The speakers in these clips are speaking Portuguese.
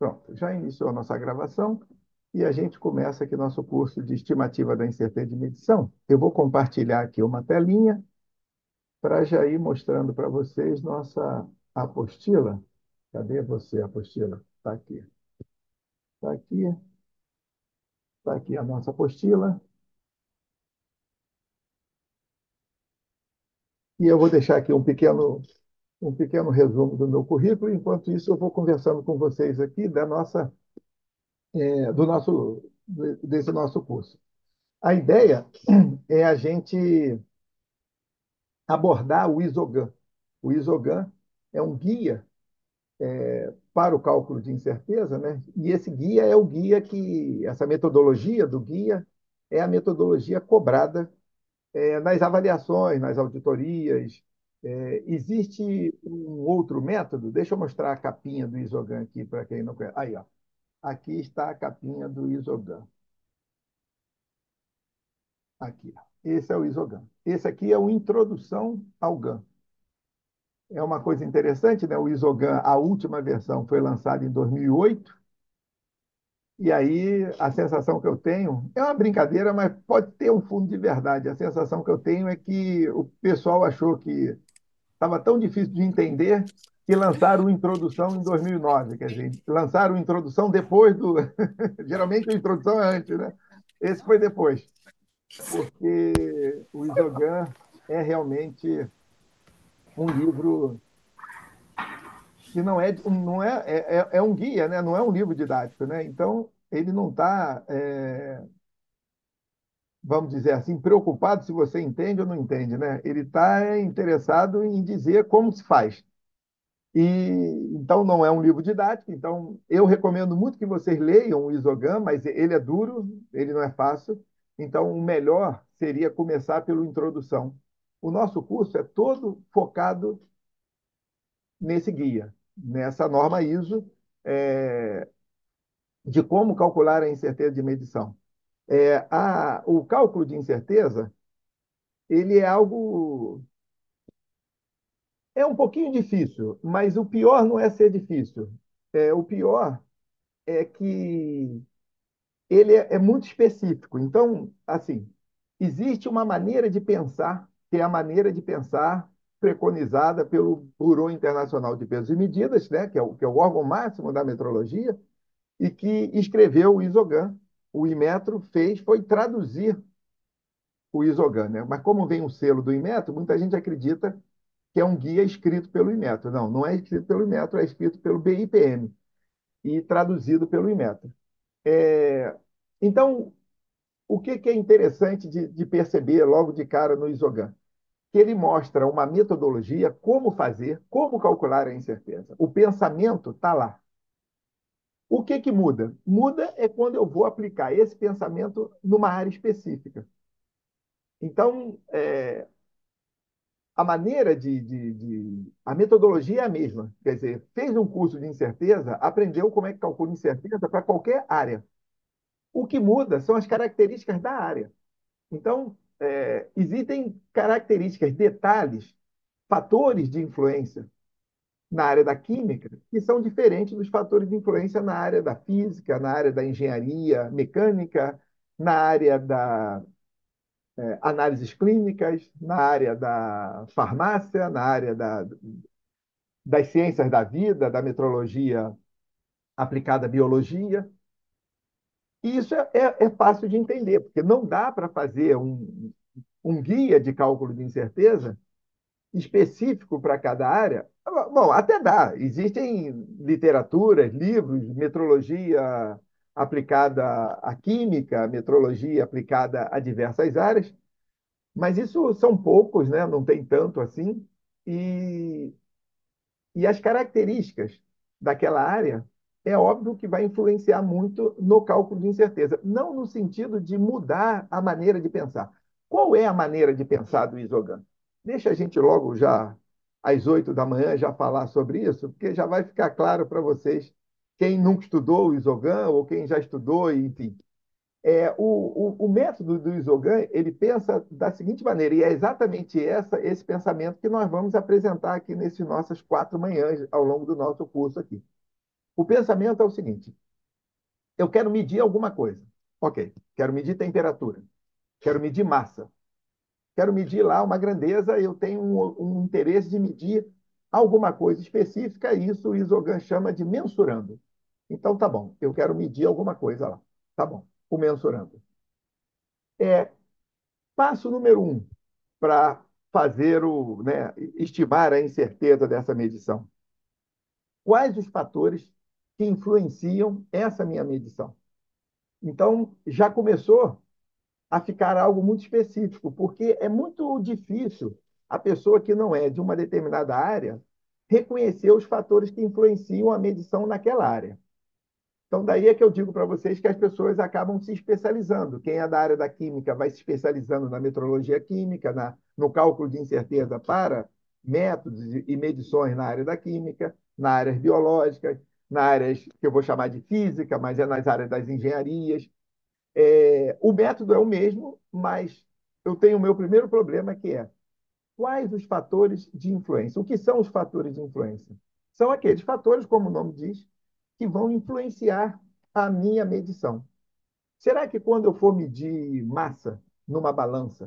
Pronto, já iniciou a nossa gravação e a gente começa aqui nosso curso de estimativa da incerteza de medição. Eu vou compartilhar aqui uma telinha para já ir mostrando para vocês nossa apostila. Cadê você, apostila? Está aqui. Está aqui. Está aqui a nossa apostila. E eu vou deixar aqui um pequeno resumo do meu currículo. Enquanto isso, eu vou conversando com vocês aqui desse nosso curso. A ideia é a gente abordar o isogan. O isogan é um guia para o cálculo de incerteza, né? E esse guia é o guia essa metodologia do guia é a metodologia cobrada nas avaliações, nas auditorias. Existe um outro método, deixa eu mostrar a capinha do isogan aqui para quem não conhece. Aí, ó. Aqui está a capinha do isogan. Aqui, ó. Esse é o isogan. Esse aqui é o Introdução ao GAN. É uma coisa interessante, né? O isogan, a última versão, foi lançada em 2008. E aí, a sensação que eu tenho é uma brincadeira, mas pode ter um fundo de verdade. A sensação que eu tenho é que o pessoal achou que estava tão difícil de entender que lançaram o Introdução em 2009. Quer dizer, lançaram o Introdução depois do. Geralmente, a Introdução é antes, né? Esse foi depois, porque o isogan é realmente um livro que não é um guia, né? Não é um livro didático, né? Então, ele não está, vamos dizer assim, preocupado se você entende ou não entende, né? Ele está interessado em dizer como se faz. E então não é um livro didático. Então, eu recomendo muito que vocês leiam o Isogan, mas ele é duro, ele não é fácil. Então, o melhor seria começar pela introdução. O nosso curso é todo focado nesse guia, nessa norma ISO, é, de como calcular a incerteza de medição. O cálculo de incerteza, ele é um pouquinho difícil, mas o pior não é ser difícil. O pior é que ele é muito específico. Então, assim, existe uma maneira de pensar, que é a maneira de pensar preconizada pelo Bureau Internacional de Pesos e Medidas, né, que é o órgão máximo da metrologia, e que escreveu o Isogan. O Inmetro foi traduzir o Isogan, né? Mas como vem o selo do Inmetro, muita gente acredita que é um guia escrito pelo Inmetro. Não, não é escrito pelo Inmetro, é escrito pelo BIPM e traduzido pelo Inmetro. Então, o que é interessante de perceber logo de cara no Isogan? Que ele mostra uma metodologia, como fazer, como calcular a incerteza. O pensamento está lá. O que muda? Muda é quando eu vou aplicar esse pensamento numa área específica. Então, a metodologia é a mesma. Quer dizer, fez um curso de incerteza, aprendeu como é que calcula incerteza para qualquer área. O que muda são as características da área. Então, existem características, detalhes, fatores de influência na área da química que são diferentes dos fatores de influência na área da física, na área da engenharia mecânica, na área da análises clínicas, na área da farmácia, na área das ciências da vida, da metrologia aplicada à biologia. E isso é fácil de entender, porque não dá para fazer um guia de cálculo de incerteza específico para cada área. Bom, até dá. Existem literaturas, livros, metrologia aplicada à química, metrologia aplicada a diversas áreas, mas isso são poucos, né? Não tem tanto assim. E, e as características daquela área é óbvio que vai influenciar muito no cálculo de incerteza, não no sentido de mudar a maneira de pensar. Qual é a maneira de pensar do Isogan? Deixa a gente logo já, às 8 da manhã, já falar sobre isso, porque já vai ficar claro para vocês, quem nunca estudou o Isogan ou quem já estudou, enfim. O método do Isogan, ele pensa da seguinte maneira, e é exatamente esse pensamento que nós vamos apresentar aqui nessas nossas 4 manhãs ao longo do nosso curso aqui. O pensamento é o seguinte: eu quero medir alguma coisa. Ok, quero medir temperatura, quero medir massa, quero medir lá uma grandeza, eu tenho um interesse de medir alguma coisa específica, e isso o Isogan chama de mensurando. Então, tá bom, eu quero medir alguma coisa lá. Tá bom, o mensurando. É, passo número um para fazer estimar a incerteza dessa medição. Quais os fatores que influenciam essa minha medição? Então, já começou a ficar algo muito específico, porque é muito difícil a pessoa que não é de uma determinada área reconhecer os fatores que influenciam a medição naquela área. Então, daí é que eu digo para vocês que as pessoas acabam se especializando. Quem é da área da química vai se especializando na metrologia química, no cálculo de incerteza para métodos e medições na área da química, na áreas biológicas, na áreas que eu vou chamar de física, mas é nas áreas das engenharias. O método é o mesmo, mas eu tenho o meu primeiro problema, que é quais os fatores de influência? O que são os fatores de influência? São aqueles fatores, como o nome diz, que vão influenciar a minha medição. Será que quando eu for medir massa numa balança,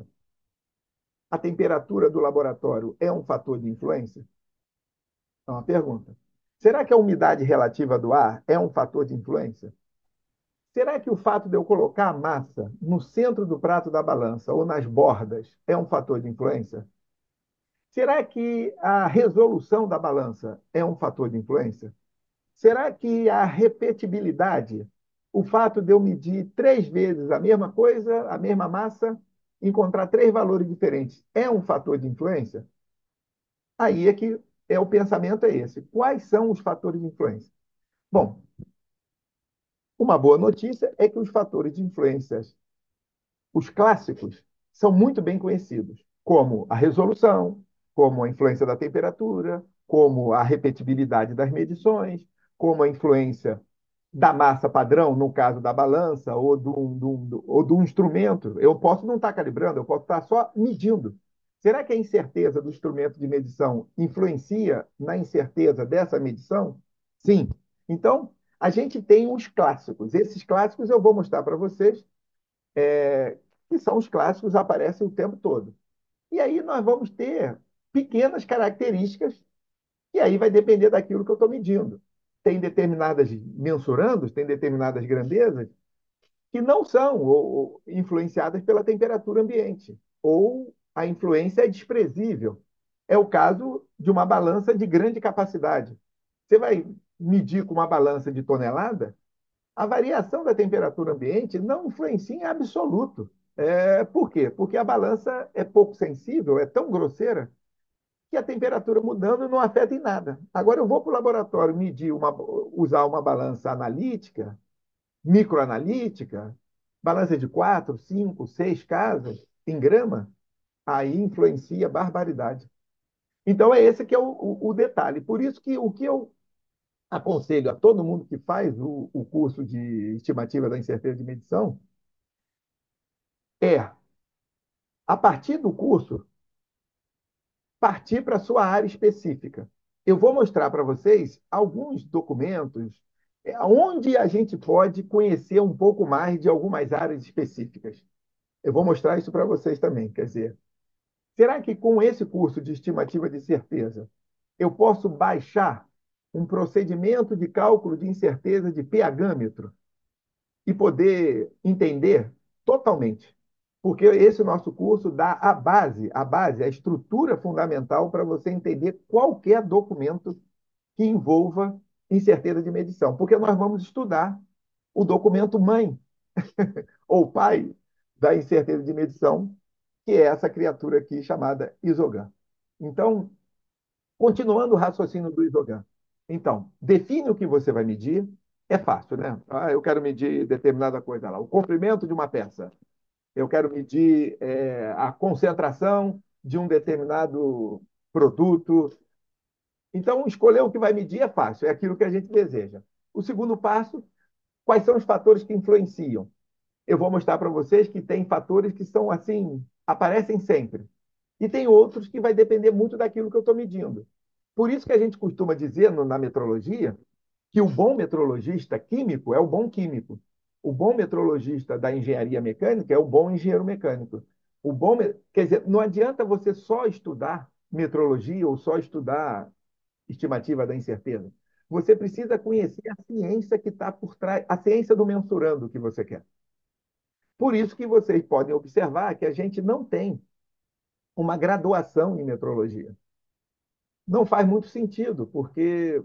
a temperatura do laboratório é um fator de influência? É uma pergunta. Será que a umidade relativa do ar é um fator de influência? Será que o fato de eu colocar a massa no centro do prato da balança ou nas bordas é um fator de influência? Será que a resolução da balança é um fator de influência? Será que a repetibilidade, o fato de eu medir 3 vezes a mesma coisa, a mesma massa, encontrar 3 valores diferentes, é um fator de influência? Aí é que o pensamento é esse. Quais são os fatores de influência? Bom, uma boa notícia é que os fatores de influência, os clássicos, são muito bem conhecidos, como a resolução, como a influência da temperatura, como a repetibilidade das medições, como a influência da massa padrão, no caso da balança, ou do instrumento. Eu posso não estar calibrando, eu posso estar só medindo. Será que a incerteza do instrumento de medição influencia na incerteza dessa medição? Sim. Então, a gente tem os clássicos. Esses clássicos eu vou mostrar para vocês, que são os clássicos, aparecem o tempo todo. E aí nós vamos ter pequenas características, e aí vai depender daquilo que eu estou medindo. Tem determinadas mensurandos, tem determinadas grandezas que não são influenciadas pela temperatura ambiente, ou a influência é desprezível. É o caso de uma balança de grande capacidade. Você vai medir com uma balança de tonelada, a variação da temperatura ambiente não influencia em absoluto. Por quê? Porque a balança é pouco sensível, é tão grosseira, que a temperatura mudando não afeta em nada. Agora, eu vou para o laboratório usar uma balança analítica, microanalítica, balança de 4, 5, 6 casas, em grama, aí influencia barbaridade. Então, é esse que é o detalhe. Por isso que o que eu aconselho a todo mundo que faz o curso de estimativa da incerteza de medição é, a partir do curso, partir para a sua área específica. Eu vou mostrar para vocês alguns documentos onde a gente pode conhecer um pouco mais de algumas áreas específicas. Eu vou mostrar isso para vocês também. Quer dizer, será que com esse curso de estimativa de certeza eu posso baixar um procedimento de cálculo de incerteza de pH-metro e poder entender totalmente? Porque esse nosso curso dá a estrutura fundamental para você entender qualquer documento que envolva incerteza de medição. Porque nós vamos estudar o documento mãe ou pai da incerteza de medição, que é essa criatura aqui chamada Isogan. Então, continuando o raciocínio do Isogan. Então, define o que você vai medir. É fácil, né? Eu quero medir determinada coisa lá. O comprimento de uma peça. Eu quero medir a concentração de um determinado produto. Então, escolher o que vai medir é fácil, é aquilo que a gente deseja. O segundo passo, quais são os fatores que influenciam? Eu vou mostrar para vocês que tem fatores que são assim, aparecem sempre. E tem outros que vai depender muito daquilo que eu estou medindo. Por isso que a gente costuma dizer na metrologia que o bom metrologista químico é o bom químico. O bom metrologista da engenharia mecânica é o bom engenheiro mecânico. Quer dizer, não adianta você só estudar metrologia ou só estudar estimativa da incerteza. Você precisa conhecer a ciência que está por trás, a ciência do mensurando que você quer. Por isso que vocês podem observar que a gente não tem uma graduação em metrologia. Não faz muito sentido, porque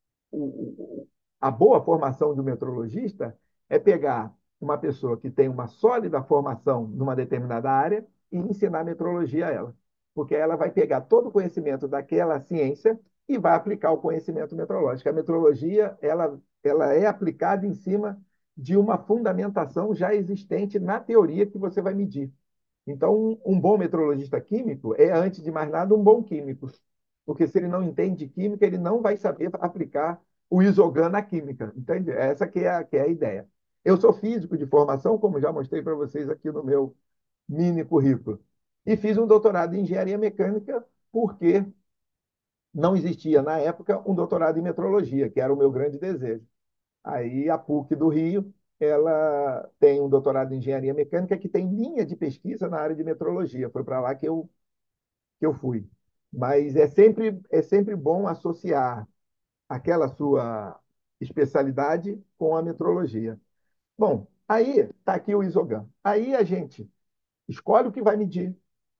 a boa formação de um metrologista é pegar uma pessoa que tem uma sólida formação numa determinada área e ensinar metrologia a ela. Porque ela vai pegar todo o conhecimento daquela ciência e vai aplicar o conhecimento metrológico. A metrologia ela é aplicada em cima de uma fundamentação já existente na teoria que você vai medir. Então, um bom metrologista químico é, antes de mais nada, um bom químico. Porque se ele não entende química, ele não vai saber aplicar o isogan na química. Entende? Essa que é a ideia. Eu sou físico de formação, como já mostrei para vocês aqui no meu mini currículo. E fiz um doutorado em engenharia mecânica porque não existia, na época, um doutorado em metrologia, que era o meu grande desejo. Aí a PUC do Rio, ela tem um doutorado em engenharia mecânica que tem linha de pesquisa na área de metrologia. Foi para lá que eu fui. Mas é sempre bom associar aquela sua especialidade com a metrologia. Bom, aí está aqui o isogan. Aí a gente escolhe o que vai medir,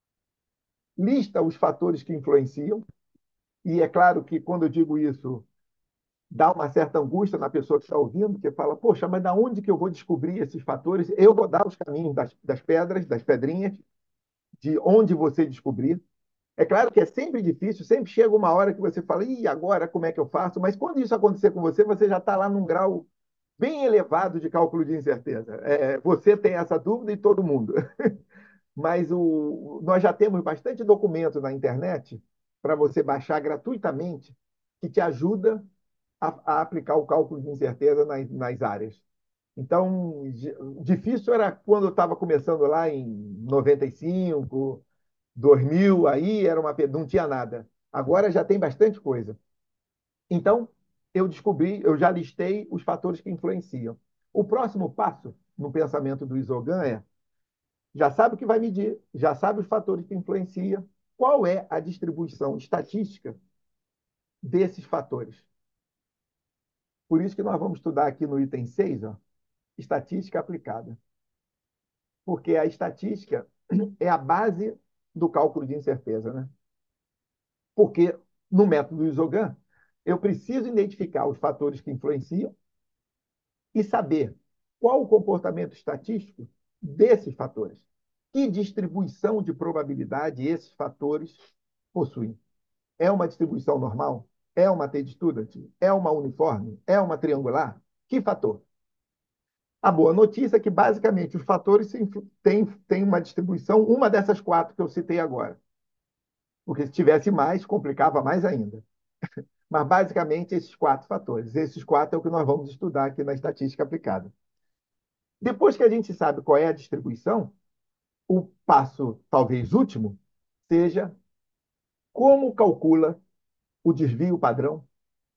lista os fatores que influenciam, e é claro que quando eu digo isso, dá uma certa angústia na pessoa que está ouvindo, que fala, poxa, mas da onde que eu vou descobrir esses fatores? Eu vou dar os caminhos das pedras, das pedrinhas, de onde você descobrir. É claro que é sempre difícil, sempre chega uma hora que você fala, e agora como é que eu faço? Mas quando isso acontecer com você, você já está lá num grau bem elevado de cálculo de incerteza. Você tem essa dúvida e todo mundo. Mas nós já temos bastante documento na internet para você baixar gratuitamente que te ajuda a aplicar o cálculo de incerteza nas áreas. Então, difícil era quando eu estava começando lá em 95, 2000, aí não tinha nada. Agora já tem bastante coisa. Então, eu já listei os fatores que influenciam. O próximo passo no pensamento do Isogan já sabe o que vai medir, já sabe os fatores que influenciam, qual é a distribuição estatística desses fatores. Por isso que nós vamos estudar aqui no item 6, ó, estatística aplicada. Porque a estatística é a base do cálculo de incerteza, né? Porque no método Isogan, eu preciso identificar os fatores que influenciam e saber qual o comportamento estatístico desses fatores. Que distribuição de probabilidade esses fatores possuem? É uma distribuição normal? É uma T-student? É uma uniforme? É uma triangular? Que fator? A boa notícia é que, basicamente, os fatores têm uma distribuição, uma dessas quatro que eu citei agora. Porque se tivesse mais, complicava mais ainda. Mas, basicamente, esses quatro fatores. Esses quatro é o que nós vamos estudar aqui na estatística aplicada. Depois que a gente sabe qual é a distribuição, o passo, talvez último, seja como calcula o desvio padrão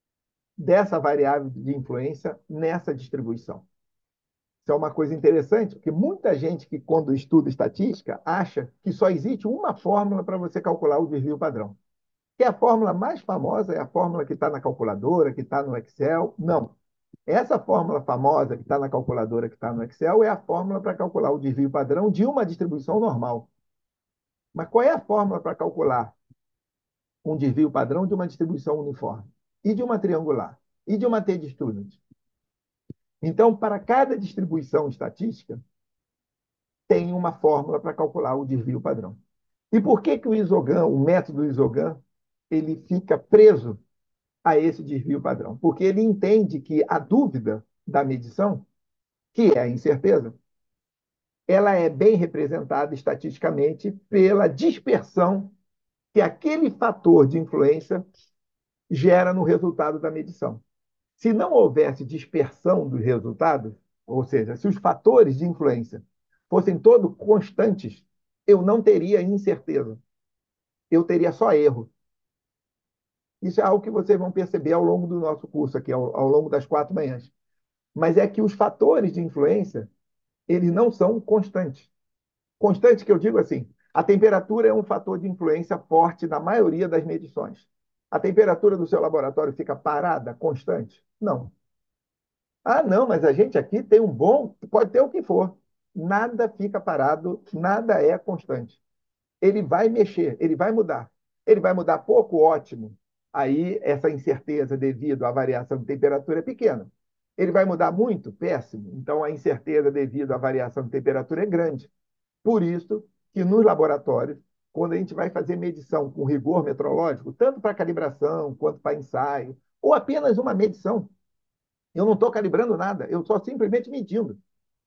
dessa variável de influência nessa distribuição. Isso é uma coisa interessante, porque muita gente que, quando estuda estatística, acha que só existe uma fórmula para você calcular o desvio padrão. Que a fórmula mais famosa é a fórmula que está na calculadora, que está no Excel. Não. Essa fórmula famosa que está na calculadora, que está no Excel, é a fórmula para calcular o desvio padrão de uma distribuição normal. Mas qual é a fórmula para calcular um desvio padrão de uma distribuição uniforme? E de uma triangular? E de uma T-de-Student? Então, para cada distribuição estatística, tem uma fórmula para calcular o desvio padrão. E por que que o método Isogan, ele fica preso a esse desvio padrão? Porque ele entende que a dúvida da medição, que é a incerteza, ela é bem representada estatisticamente pela dispersão que aquele fator de influência gera no resultado da medição. Se não houvesse dispersão dos resultados, ou seja, se os fatores de influência fossem todos constantes, eu não teria incerteza. Eu teria só erro. Isso é algo que vocês vão perceber ao longo do nosso curso aqui, ao longo das 4 manhãs. Mas é que os fatores de influência, eles não são constantes. Constante que eu digo assim, a temperatura é um fator de influência forte na maioria das medições. A temperatura do seu laboratório fica parada, constante? Não. Ah, não, mas a gente aqui tem um bom, pode ter o que for. Nada fica parado, nada é constante. Ele vai mexer, ele vai mudar. Ele vai mudar pouco, ótimo. Aí essa incerteza devido à variação de temperatura é pequena. Ele vai mudar muito? Péssimo. Então a incerteza devido à variação de temperatura é grande. Por isso que nos laboratórios, quando a gente vai fazer medição com rigor metrológico, tanto para calibração quanto para ensaio, ou apenas uma medição, eu não estou calibrando nada, eu estou simplesmente medindo.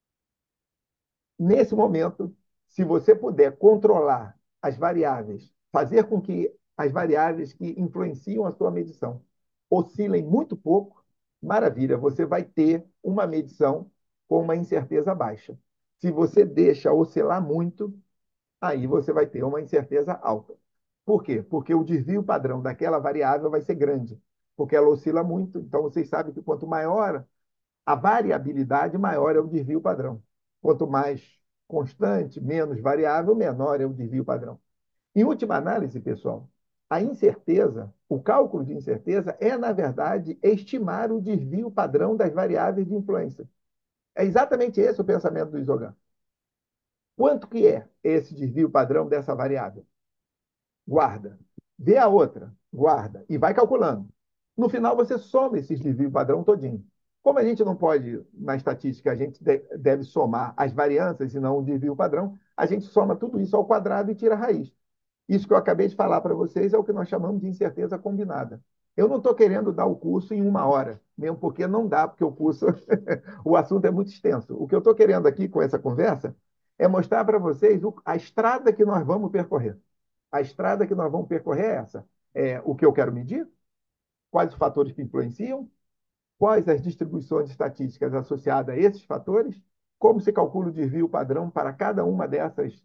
Nesse momento, se você puder controlar as variáveis, fazer com que as variáveis que influenciam a sua medição oscilem muito pouco, maravilha, você vai ter uma medição com uma incerteza baixa. Se você deixa oscilar muito, aí você vai ter uma incerteza alta. Por quê? Porque o desvio padrão daquela variável vai ser grande, porque ela oscila muito. Então, vocês sabem que quanto maior a variabilidade, maior é o desvio padrão. Quanto mais constante, menos variável, menor é o desvio padrão. Em última análise, pessoal, a incerteza, o cálculo de incerteza é, na verdade, estimar o desvio padrão das variáveis de influência. É exatamente esse o pensamento do Isogan. Quanto que é esse desvio padrão dessa variável? Guarda. Vê a outra, guarda. E vai calculando. No final, você soma esses desvios padrão todinho. Como a gente não pode, na estatística, a gente deve somar as variâncias e não o desvio padrão, a gente soma tudo isso ao quadrado e tira a raiz. Isso que eu acabei de falar para vocês é o que nós chamamos de incerteza combinada. Eu não estou querendo dar o curso em 1 hora, mesmo porque não dá, porque o curso, o assunto é muito extenso. O que eu estou querendo aqui com essa conversa é mostrar para vocês a estrada que nós vamos percorrer. A estrada que nós vamos percorrer é essa. É o que eu quero medir, quais os fatores que influenciam, quais as distribuições estatísticas associadas a esses fatores, como se calcula o desvio padrão para cada uma dessas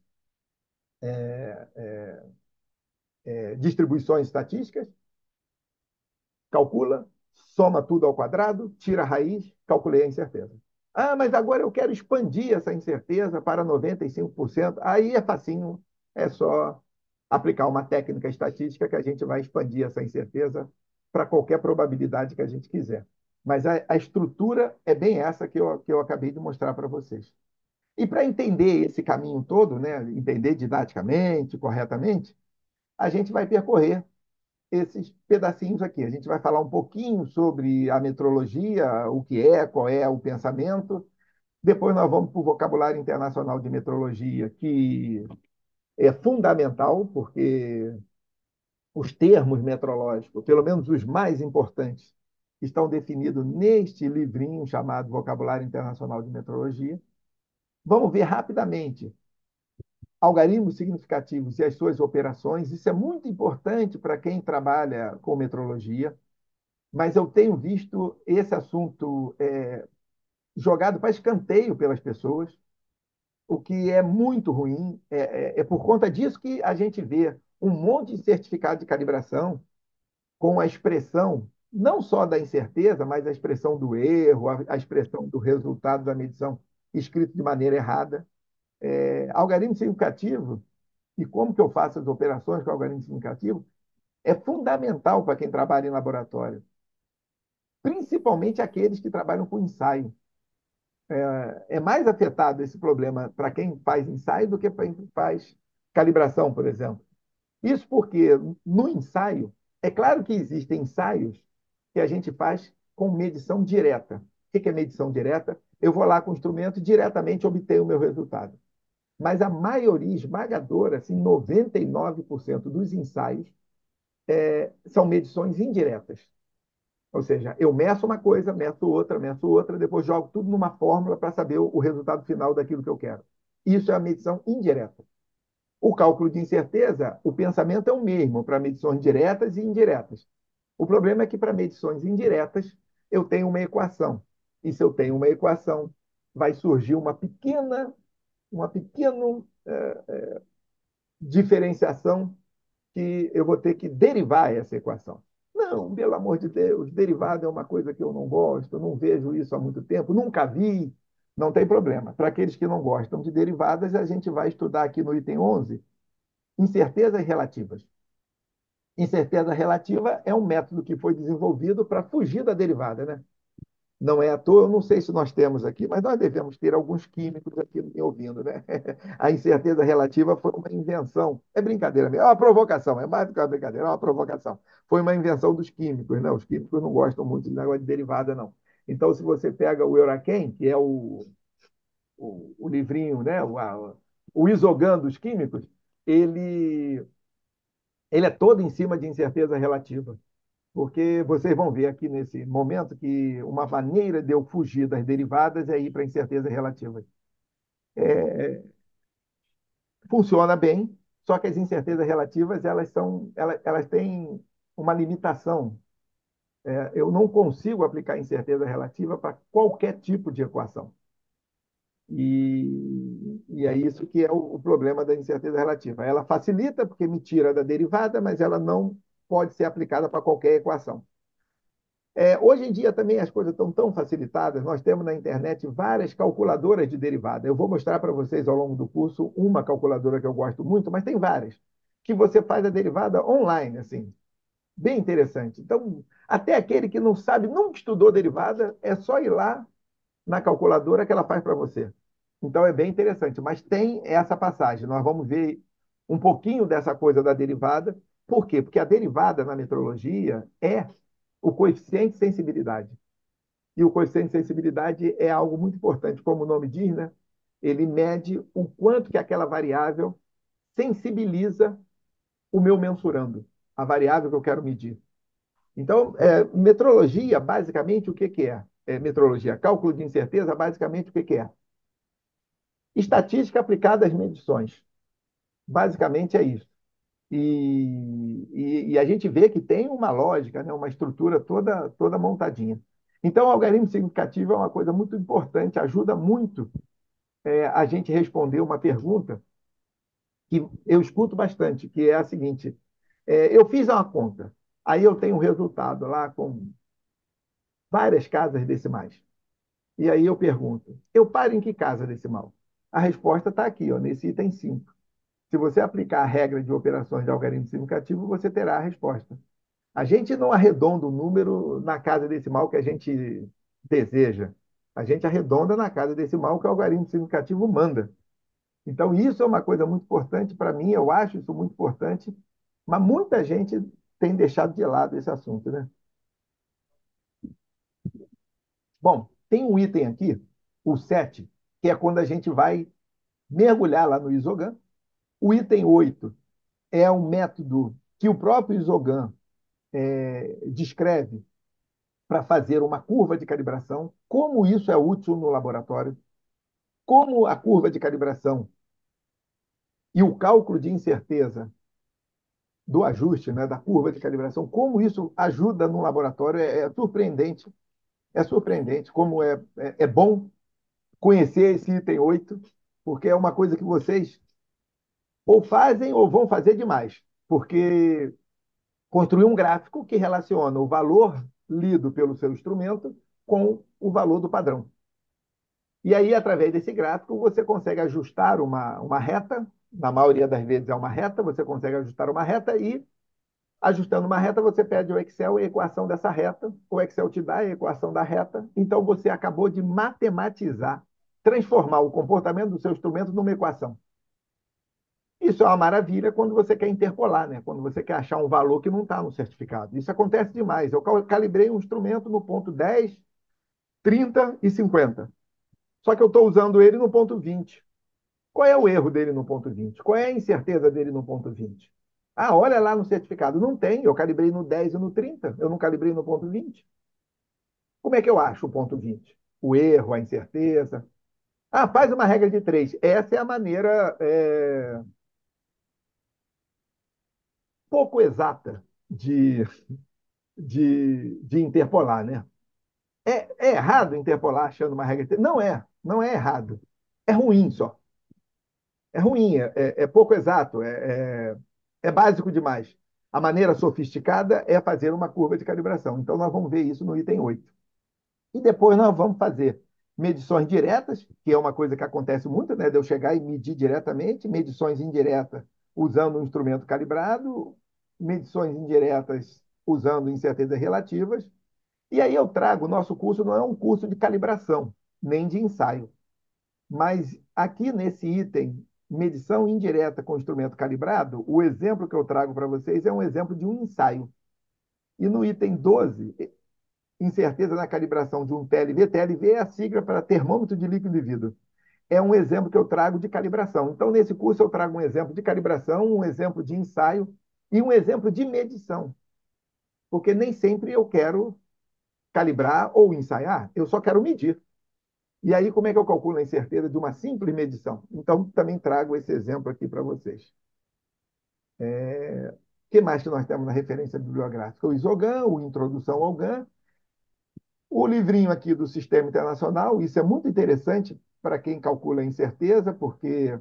distribuições estatísticas, calcula, soma tudo ao quadrado, tira a raiz, calculei a incerteza. Ah, mas agora eu quero expandir essa incerteza para 95%. Aí é facinho, é só aplicar uma técnica estatística que a gente vai expandir essa incerteza para qualquer probabilidade que a gente quiser. Mas a estrutura é bem essa que eu acabei de mostrar para vocês. E para entender esse caminho todo, né, entender didaticamente, corretamente, a gente vai percorrer esses pedacinhos aqui. A gente vai falar um pouquinho sobre a metrologia, o que é, qual é o pensamento. Depois nós vamos para o vocabulário internacional de metrologia, que é fundamental, porque os termos metrológicos, pelo menos os mais importantes, estão definidos neste livrinho chamado Vocabulário Internacional de Metrologia. Vamos ver rapidamente algarismos significativos e as suas operações. Isso é muito importante para quem trabalha com metrologia, mas eu tenho visto esse assunto jogado para escanteio pelas pessoas, o que é muito ruim. É por conta disso que a gente vê um monte de certificado de calibração com a expressão não só da incerteza, mas a expressão do erro, a expressão do resultado da medição escrito de maneira errada. Algarismo significativo, e como que eu faço as operações com algarismo significativo, é fundamental para quem trabalha em laboratório, principalmente aqueles que trabalham com ensaio. É mais afetado esse problema para quem faz ensaio do que para quem faz calibração, por exemplo. Isso porque no ensaio, é claro que existem ensaios que a gente faz com medição direta. O que é medição direta? Eu vou lá com o instrumento e diretamente obtenho o meu resultado. Mas a maioria esmagadora, assim, 99% dos ensaios, são medições indiretas. Ou seja, eu meço uma coisa, meço outra, depois jogo tudo numa fórmula para saber o resultado final daquilo que eu quero. Isso é a medição indireta. O cálculo de incerteza, o pensamento é o mesmo para medições diretas e indiretas. O problema é que para medições indiretas, eu tenho uma equação. E se eu tenho uma equação, vai surgir uma pequena diferenciação que eu vou ter que derivar essa equação. Não, pelo amor de Deus, derivada é uma coisa que eu não gosto, não vejo isso há muito tempo, nunca vi. Não tem problema. Para aqueles que não gostam de derivadas, a gente vai estudar aqui no item 11 incertezas relativas. Incerteza relativa é um método que foi desenvolvido para fugir da derivada, né? Não é à toa, eu não sei se nós temos aqui, mas nós devemos ter alguns químicos aqui me ouvindo, né? A incerteza relativa foi uma invenção. É brincadeira mesmo, é uma provocação, é mais do que uma brincadeira, é uma provocação. Foi uma invenção dos químicos, né? Os químicos não gostam muito de negócio de derivada, não. Então, se você pega o Euraquem, que é o livrinho, né? O isogan dos químicos, ele, ele é todo em cima de incerteza relativa. Porque vocês vão ver aqui nesse momento que uma maneira de eu fugir das derivadas é ir para a incerteza relativa. Funciona bem, só que as incertezas relativas elas têm uma limitação. Eu não consigo aplicar incerteza relativa para qualquer tipo de equação. E é isso que é o problema da incerteza relativa. Ela facilita porque me tira da derivada, mas ela não pode ser aplicada para qualquer equação. Hoje em dia também as coisas estão tão facilitadas, nós temos na internet várias calculadoras de derivada. Eu vou mostrar para vocês ao longo do curso uma calculadora que eu gosto muito, mas tem várias, que você faz a derivada online, assim, bem interessante. Então, até aquele que não sabe, nunca estudou derivada, é só ir lá na calculadora que ela faz para você. Então é bem interessante, mas tem essa passagem. Nós vamos ver um pouquinho dessa coisa da derivada. Por quê? Porque a derivada na metrologia é o coeficiente de sensibilidade. E o coeficiente de sensibilidade é algo muito importante, como o nome diz, né? Ele mede o quanto que aquela variável sensibiliza o meu mensurando, a variável que eu quero medir. Então, metrologia, basicamente, o que, que é? Metrologia, cálculo de incerteza, basicamente, o que, que é? Estatística aplicada às medições. Basicamente é isso. E a gente vê que tem uma lógica, né, uma estrutura toda montadinha. Então, o algarismo significativo é uma coisa muito importante, ajuda muito a gente responder uma pergunta que eu escuto bastante, que é a seguinte: eu fiz uma conta, aí eu tenho um resultado lá com várias casas decimais. E aí eu pergunto, eu paro em que casa decimal? A resposta está aqui, ó, nesse item 5. Se você aplicar a regra de operações de algarismo significativo, você terá a resposta. A gente não arredonda o número na casa decimal que a gente deseja. A gente arredonda na casa decimal que o algarismo significativo manda. Então, isso é uma coisa muito importante para mim, eu acho isso muito importante, mas muita gente tem deixado de lado esse assunto, né? Bom, tem um item aqui, o 7, que é quando a gente vai mergulhar lá no isogan. O item 8 é um método que o próprio isogan descreve para fazer uma curva de calibração, como isso é útil no laboratório, como a curva de calibração e o cálculo de incerteza do ajuste, né, da curva de calibração, como isso ajuda no laboratório é surpreendente como é bom conhecer esse item 8, porque é uma coisa que vocês ou fazem ou vão fazer demais, porque construir um gráfico que relaciona o valor lido pelo seu instrumento com o valor do padrão. E aí, através desse gráfico, você consegue ajustar uma reta, na maioria das vezes é uma reta, você consegue ajustar uma reta e, ajustando uma reta, você pede ao Excel a equação dessa reta, o Excel te dá a equação da reta, então você acabou de matematizar, transformar o comportamento do seu instrumento numa equação. Isso é uma maravilha quando você quer interpolar, né? Quando você quer achar um valor que não está no certificado. Isso acontece demais. Eu calibrei um instrumento no ponto 10, 30 e 50. Só que eu estou usando ele no ponto 20. Qual é o erro dele no ponto 20? Qual é a incerteza dele no ponto 20? Ah, olha lá no certificado. Não tem. Eu calibrei no 10 e no 30. Eu não calibrei no ponto 20. Como é que eu acho o ponto 20? O erro, a incerteza. Ah, faz uma regra de 3. Essa é a maneira pouco exata de interpolar, né? É errado interpolar achando uma regra de 3? Não é errado. É ruim só. É ruim, é pouco exato, é básico demais. A maneira sofisticada é fazer uma curva de calibração. Então, nós vamos ver isso no item 8. E depois nós vamos fazer medições diretas, que é uma coisa que acontece muito, né? De eu chegar e medir diretamente, medições indiretas usando um instrumento calibrado, medições indiretas usando incertezas relativas. E aí eu trago, o nosso curso não é um curso de calibração, nem de ensaio. Mas aqui nesse item, medição indireta com instrumento calibrado, o exemplo que eu trago para vocês é um exemplo de um ensaio. E no item 12, incerteza na calibração de um TLV. TLV é a sigla para termômetro de líquido e vidro. É um exemplo que eu trago de calibração. Então, nesse curso, eu trago um exemplo de calibração, um exemplo de ensaio e um exemplo de medição. Porque nem sempre eu quero calibrar ou ensaiar, eu só quero medir. E aí, como é que eu calculo a incerteza de uma simples medição? Então, também trago esse exemplo aqui para vocês. O que mais que nós temos na referência bibliográfica? O Isogan, o Introdução ao GAN, o livrinho aqui do Sistema Internacional. Isso é muito interessante para quem calcula a incerteza, porque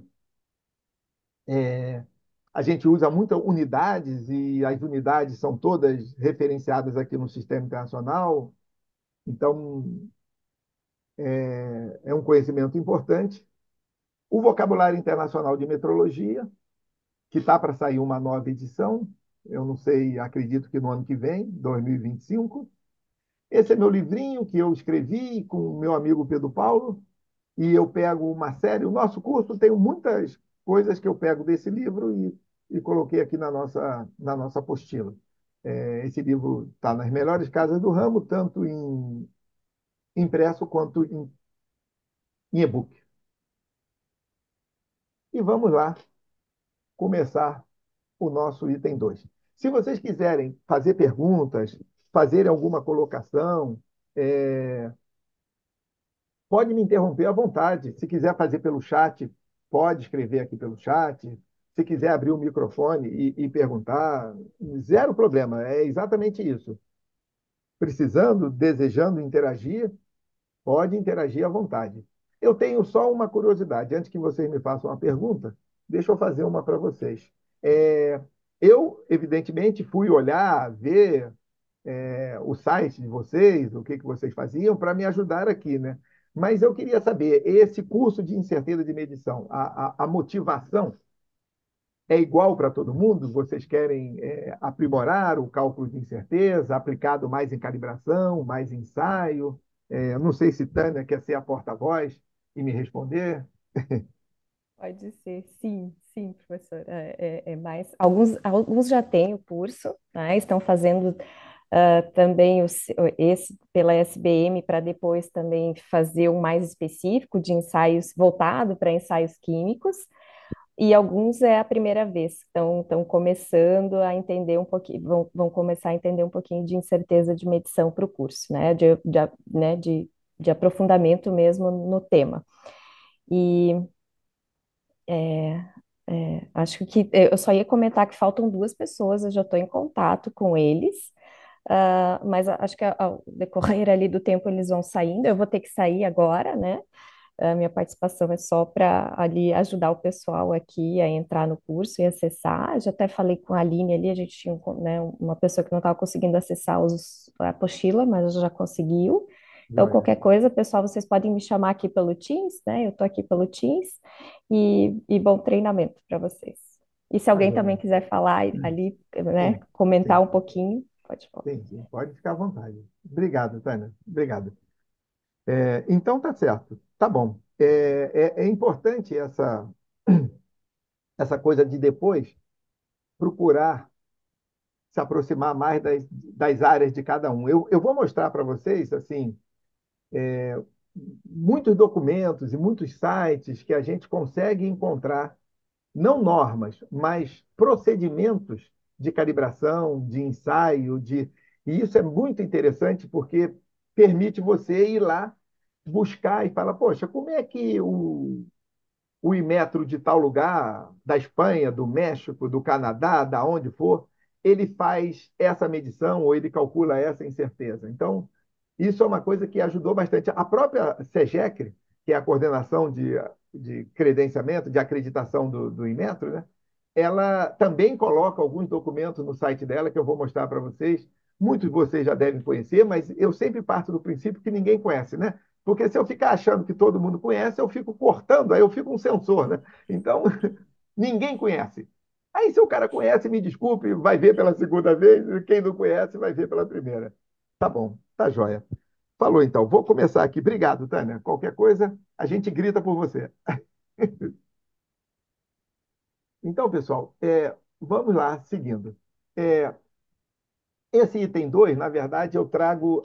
a gente usa muitas unidades e as unidades são todas referenciadas aqui no Sistema Internacional. Então, é um conhecimento importante. O Vocabulário Internacional de Metrologia, que está para sair uma nova edição. Eu não sei, acredito que no ano que vem, 2025. Esse é meu livrinho que eu escrevi com o meu amigo Pedro Paulo, e eu pego uma série. O nosso curso tem muitas coisas que eu pego desse livro e coloquei aqui na nossa apostila. Esse livro está nas melhores casas do ramo, tanto em impresso quanto em e-book. E vamos lá começar o nosso item 2. Se vocês quiserem fazer perguntas, fazer alguma colocação, é, pode me interromper à vontade. Se quiser fazer pelo chat, pode escrever aqui pelo chat. Se quiser abrir o microfone e perguntar, zero problema. É exatamente isso. Precisando, desejando interagir, pode interagir à vontade. Eu tenho só uma curiosidade. Antes que vocês me façam uma pergunta, deixa eu fazer uma para vocês. É, eu, evidentemente, fui olhar, ver o site de vocês, o que vocês faziam, para me ajudar aqui, né? Mas eu queria saber, esse curso de incerteza de medição, a motivação é igual para todo mundo? Vocês querem aprimorar o cálculo de incerteza, aplicado mais em calibração, mais em ensaio? Não sei se Tânia quer ser a porta-voz e me responder. Pode ser, sim, sim, professor. É mais. Alguns já têm o curso, né? Estão fazendo também esse pela SBM para depois também fazer um mais específico de ensaios voltado para ensaios químicos. E alguns é a primeira vez, estão começando a entender um pouquinho, vão começar a entender um pouquinho de incerteza de medição para o curso, né? De aprofundamento mesmo no tema. E é, acho que eu só ia comentar que faltam duas pessoas, eu já estou em contato com eles, mas acho que ao decorrer ali do tempo eles vão saindo, eu vou ter que sair agora, né? A minha participação é só para ali ajudar o pessoal aqui a entrar no curso e acessar. Já até falei com a Aline ali, a gente tinha né, uma pessoa que não estava conseguindo acessar a apostila, mas já conseguiu. Então, Joia. qualquer coisa, pessoal, vocês podem me chamar aqui pelo Teams, né? Eu estou aqui pelo Teams e bom treinamento para vocês. E se Tá, alguém também joia. quiser falar ali, né, Sim, comentar sim, um pouquinho, pode falar. sim, sim. Pode ficar à vontade. Obrigado, Tânia. Obrigado. Então, tá certo. Tá bom. É importante essa coisa de depois procurar se aproximar mais das áreas de cada um. Eu vou mostrar para vocês, assim, muitos documentos e muitos sites que a gente consegue encontrar, não normas, mas procedimentos de calibração, de ensaio, e isso é muito interessante porque permite você ir lá buscar e falar, poxa, como é que o Imetro de tal lugar, da Espanha, do México, do Canadá, da onde for, ele faz essa medição ou ele calcula essa incerteza. Então, isso é uma coisa que ajudou bastante. A própria SEGECRE, que é a coordenação de credenciamento, de acreditação do Inmetro, né? ela também coloca alguns documentos no site dela que eu vou mostrar para vocês. Muitos de vocês já devem conhecer, mas eu sempre parto do princípio que ninguém conhece, né? Porque se eu ficar achando que todo mundo conhece, eu fico cortando, aí eu fico um censor, né? Então, ninguém conhece. Aí, se o cara conhece, me desculpe, vai ver pela segunda vez, e quem não conhece, vai ver pela primeira. Tá bom, tá joia. Falou então, vou começar aqui. Obrigado, Tânia. Qualquer coisa, a gente grita por você. Então, pessoal, vamos lá, seguindo. É, esse item 2, na verdade, eu trago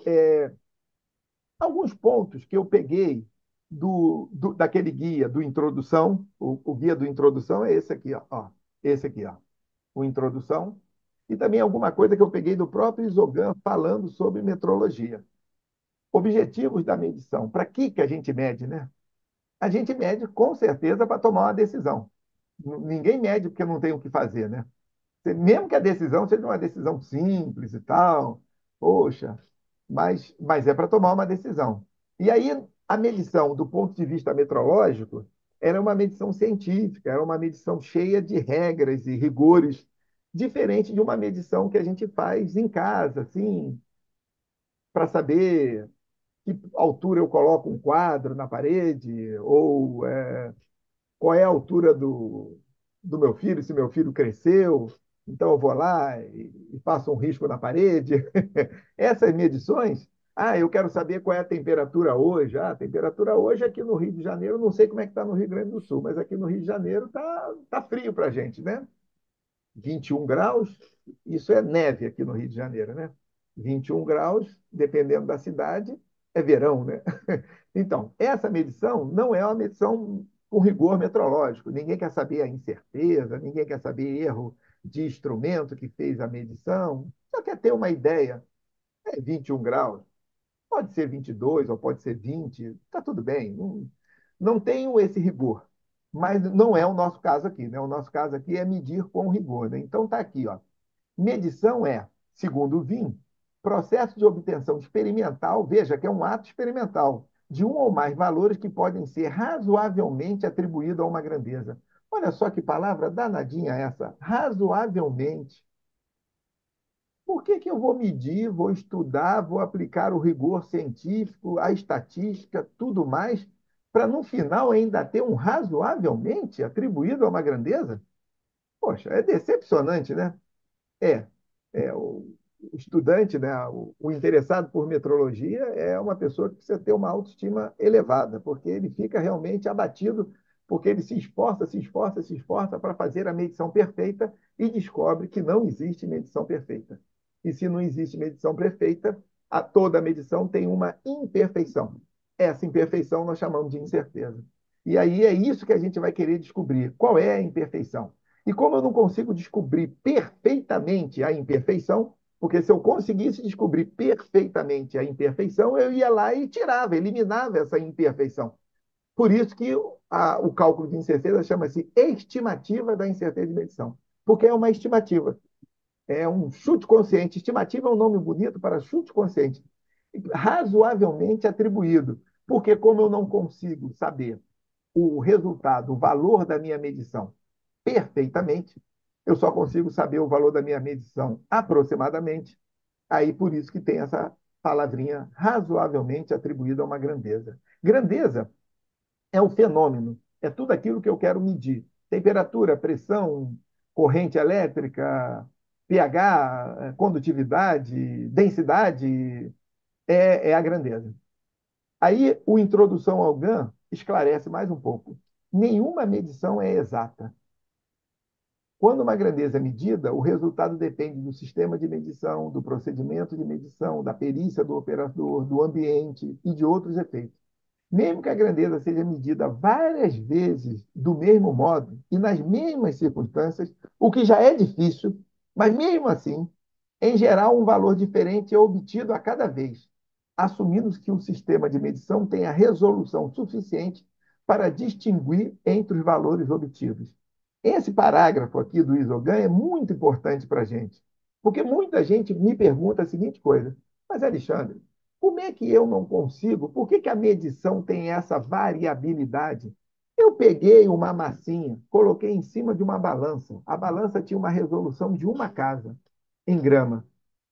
alguns pontos que eu peguei daquele guia do introdução. O guia do introdução é esse aqui, ó. Esse aqui, ó. O introdução. E também alguma coisa que eu peguei do próprio Isogan falando sobre metrologia. Objetivos da medição. Para que a gente mede, né? A gente mede com certeza para tomar uma decisão. Ninguém mede porque não tem o que fazer, né? Mesmo que a decisão seja uma decisão simples e tal, poxa, mas é para tomar uma decisão. E aí, a medição, do ponto de vista metrológico, era uma medição científica, era uma medição cheia de regras e rigores, diferente de uma medição que a gente faz em casa, assim, para saber que altura eu coloco um quadro na parede, ou qual é a altura do meu filho, se meu filho cresceu, então eu vou lá e faço um risco na parede. Essas medições, eu quero saber qual é a temperatura hoje. A temperatura hoje aqui no Rio de Janeiro, não sei como é que está no Rio Grande do Sul, mas aqui no Rio de Janeiro tá frio para a gente, né? 21 graus, isso é neve aqui no Rio de Janeiro, né? 21 graus, dependendo da cidade, é verão, né? Então, essa medição não é uma medição com rigor metrológico. Ninguém quer saber a incerteza, ninguém quer saber erro de instrumento que fez a medição, só quer ter uma ideia. É 21 graus, pode ser 22 ou pode ser 20, está tudo bem. Não tenho esse rigor. Mas não é o nosso caso aqui, né? O nosso caso aqui é medir com rigor, né? Então está aqui, ó. Medição é, segundo o VIM, processo de obtenção experimental, veja que é um ato experimental, de um ou mais valores que podem ser razoavelmente atribuídos a uma grandeza. Olha só que palavra danadinha essa, razoavelmente. Por que eu vou medir, vou estudar, vou aplicar o rigor científico, a estatística, tudo mais, para no final ainda ter um razoavelmente atribuído a uma grandeza? Poxa, é decepcionante, né? É, o estudante, né, o interessado por metrologia é uma pessoa que precisa ter uma autoestima elevada, porque ele fica realmente abatido, porque ele se esforça, se esforça, se esforça para fazer a medição perfeita e descobre que não existe medição perfeita. E se não existe medição perfeita, toda medição tem uma imperfeição. Essa imperfeição nós chamamos de incerteza. E aí é isso que a gente vai querer descobrir. Qual é a imperfeição? E como eu não consigo descobrir perfeitamente a imperfeição, porque se eu conseguisse descobrir perfeitamente a imperfeição, eu ia lá e tirava, eliminava essa imperfeição. Por isso que o cálculo de incerteza chama-se estimativa da incerteza de medição, porque é uma estimativa, é um chute consciente. Estimativa é um nome bonito para chute consciente, razoavelmente atribuído, porque como eu não consigo saber o resultado, o valor da minha medição perfeitamente, eu só consigo saber o valor da minha medição aproximadamente. Aí por isso que tem essa palavrinha razoavelmente atribuída a uma grandeza. Grandeza é um fenômeno, é tudo aquilo que eu quero medir. Temperatura, pressão, corrente elétrica, pH, condutividade, densidade, é a grandeza. Aí o introdução ao GAN esclarece mais um pouco. Nenhuma medição é exata. Quando uma grandeza é medida, o resultado depende do sistema de medição, do procedimento de medição, da perícia do operador, do ambiente e de outros efeitos. Mesmo que a grandeza seja medida várias vezes do mesmo modo e nas mesmas circunstâncias, o que já é difícil, mas mesmo assim, em geral, um valor diferente é obtido a cada vez, assumindo que o sistema de medição tenha resolução suficiente para distinguir entre os valores obtidos. Esse parágrafo aqui do Isogan é muito importante para a gente, porque muita gente me pergunta a seguinte coisa: mas, Alexandre, como é que eu não consigo? Por que a medição tem essa variabilidade? Eu peguei uma massinha, coloquei em cima de uma balança. A balança tinha uma resolução de uma casa em grama.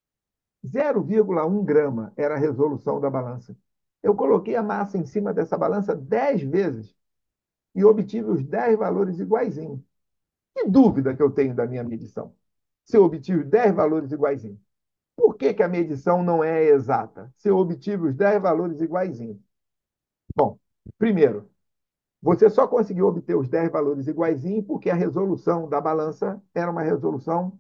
0,1 grama era a resolução da balança. Eu coloquei a massa em cima dessa balança 10 vezes e obtive os 10 valores iguaizinhos. Que dúvida que eu tenho da minha medição? Se eu obtive 10 valores iguaizinhos. Por que, que a medição não é exata? Se eu obtive os 10 valores iguaizinhos. Bom, primeiro, você só conseguiu obter os 10 valores iguaizinhos porque a resolução da balança era uma resolução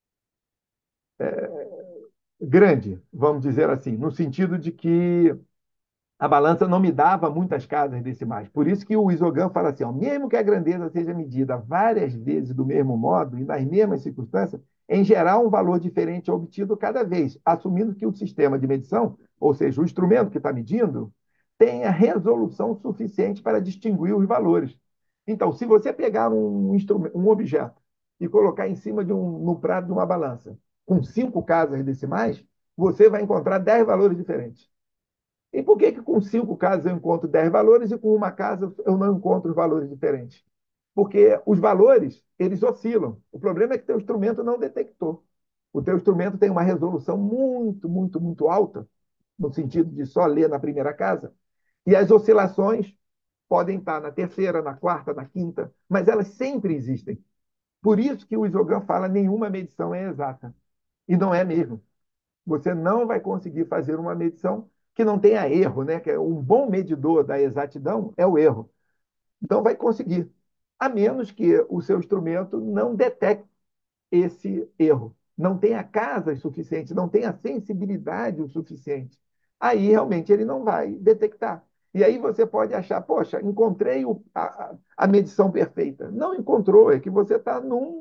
grande, vamos dizer assim, no sentido de que a balança não me dava muitas casas decimais. Por isso que o Isogan fala assim, ó, mesmo que a grandeza seja medida várias vezes do mesmo modo e nas mesmas circunstâncias, em geral um valor diferente é obtido cada vez, assumindo que o sistema de medição, ou seja, o instrumento que está medindo, tenha resolução suficiente para distinguir os valores. Então, se você pegar um objeto e colocar em cima no prato de uma balança, com 5 casas decimais, você vai encontrar 10 valores diferentes. E por que, que com 5 casas eu encontro 10 valores e com uma casa eu não encontro os valores diferentes? Porque os valores, eles oscilam. O problema é que teu instrumento não detectou. O teu instrumento tem uma resolução muito, muito, muito alta, no sentido de só ler na primeira casa, e as oscilações podem estar na terceira, na quarta, na quinta, mas elas sempre existem. Por isso que o Isogan fala nenhuma medição é exata. E não é mesmo. Você não vai conseguir fazer uma medição que não tenha erro, né? Que um bom medidor da exatidão é o erro. Não vai conseguir, a menos que o seu instrumento não detecte esse erro, não tenha casas suficientes, não tenha sensibilidade o suficiente. Aí realmente ele não vai detectar. E aí você pode achar, poxa, encontrei a medição perfeita. Não encontrou, é que você está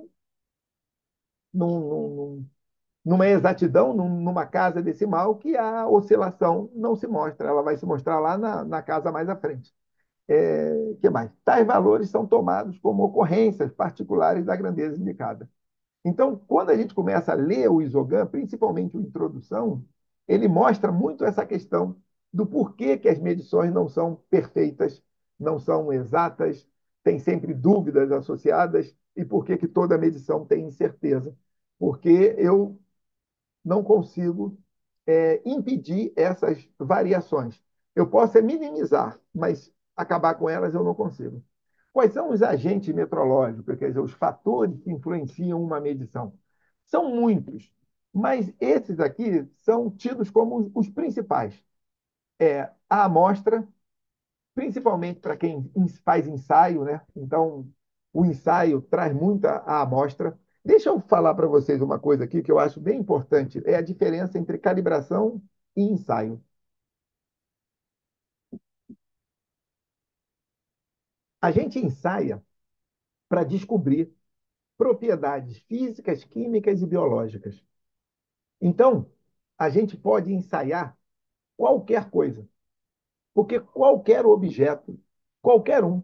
num, num, numa exatidão, numa casa decimal, que a oscilação não se mostra, ela vai se mostrar lá na casa mais à frente. Que mais? Tais valores são tomados como ocorrências particulares da grandeza indicada. Então, quando a gente começa a ler o Isogan, principalmente a introdução, ele mostra muito essa questão do porquê que as medições não são perfeitas, não são exatas, tem sempre dúvidas associadas e por que toda medição tem incerteza. Porque eu não consigo impedir essas variações. Eu posso minimizar, mas acabar com elas eu não consigo. Quais são os agentes metrológicos, quer dizer, os fatores que influenciam uma medição? São muitos, mas esses aqui são tidos como os principais. A amostra, principalmente para quem faz ensaio, né? Então, o ensaio traz muita a amostra. Deixa eu falar para vocês uma coisa aqui que eu acho bem importante, é a diferença entre calibração e ensaio. A gente ensaia para descobrir propriedades físicas, químicas e biológicas. Então, a gente pode ensaiar qualquer coisa, porque qualquer objeto, qualquer um,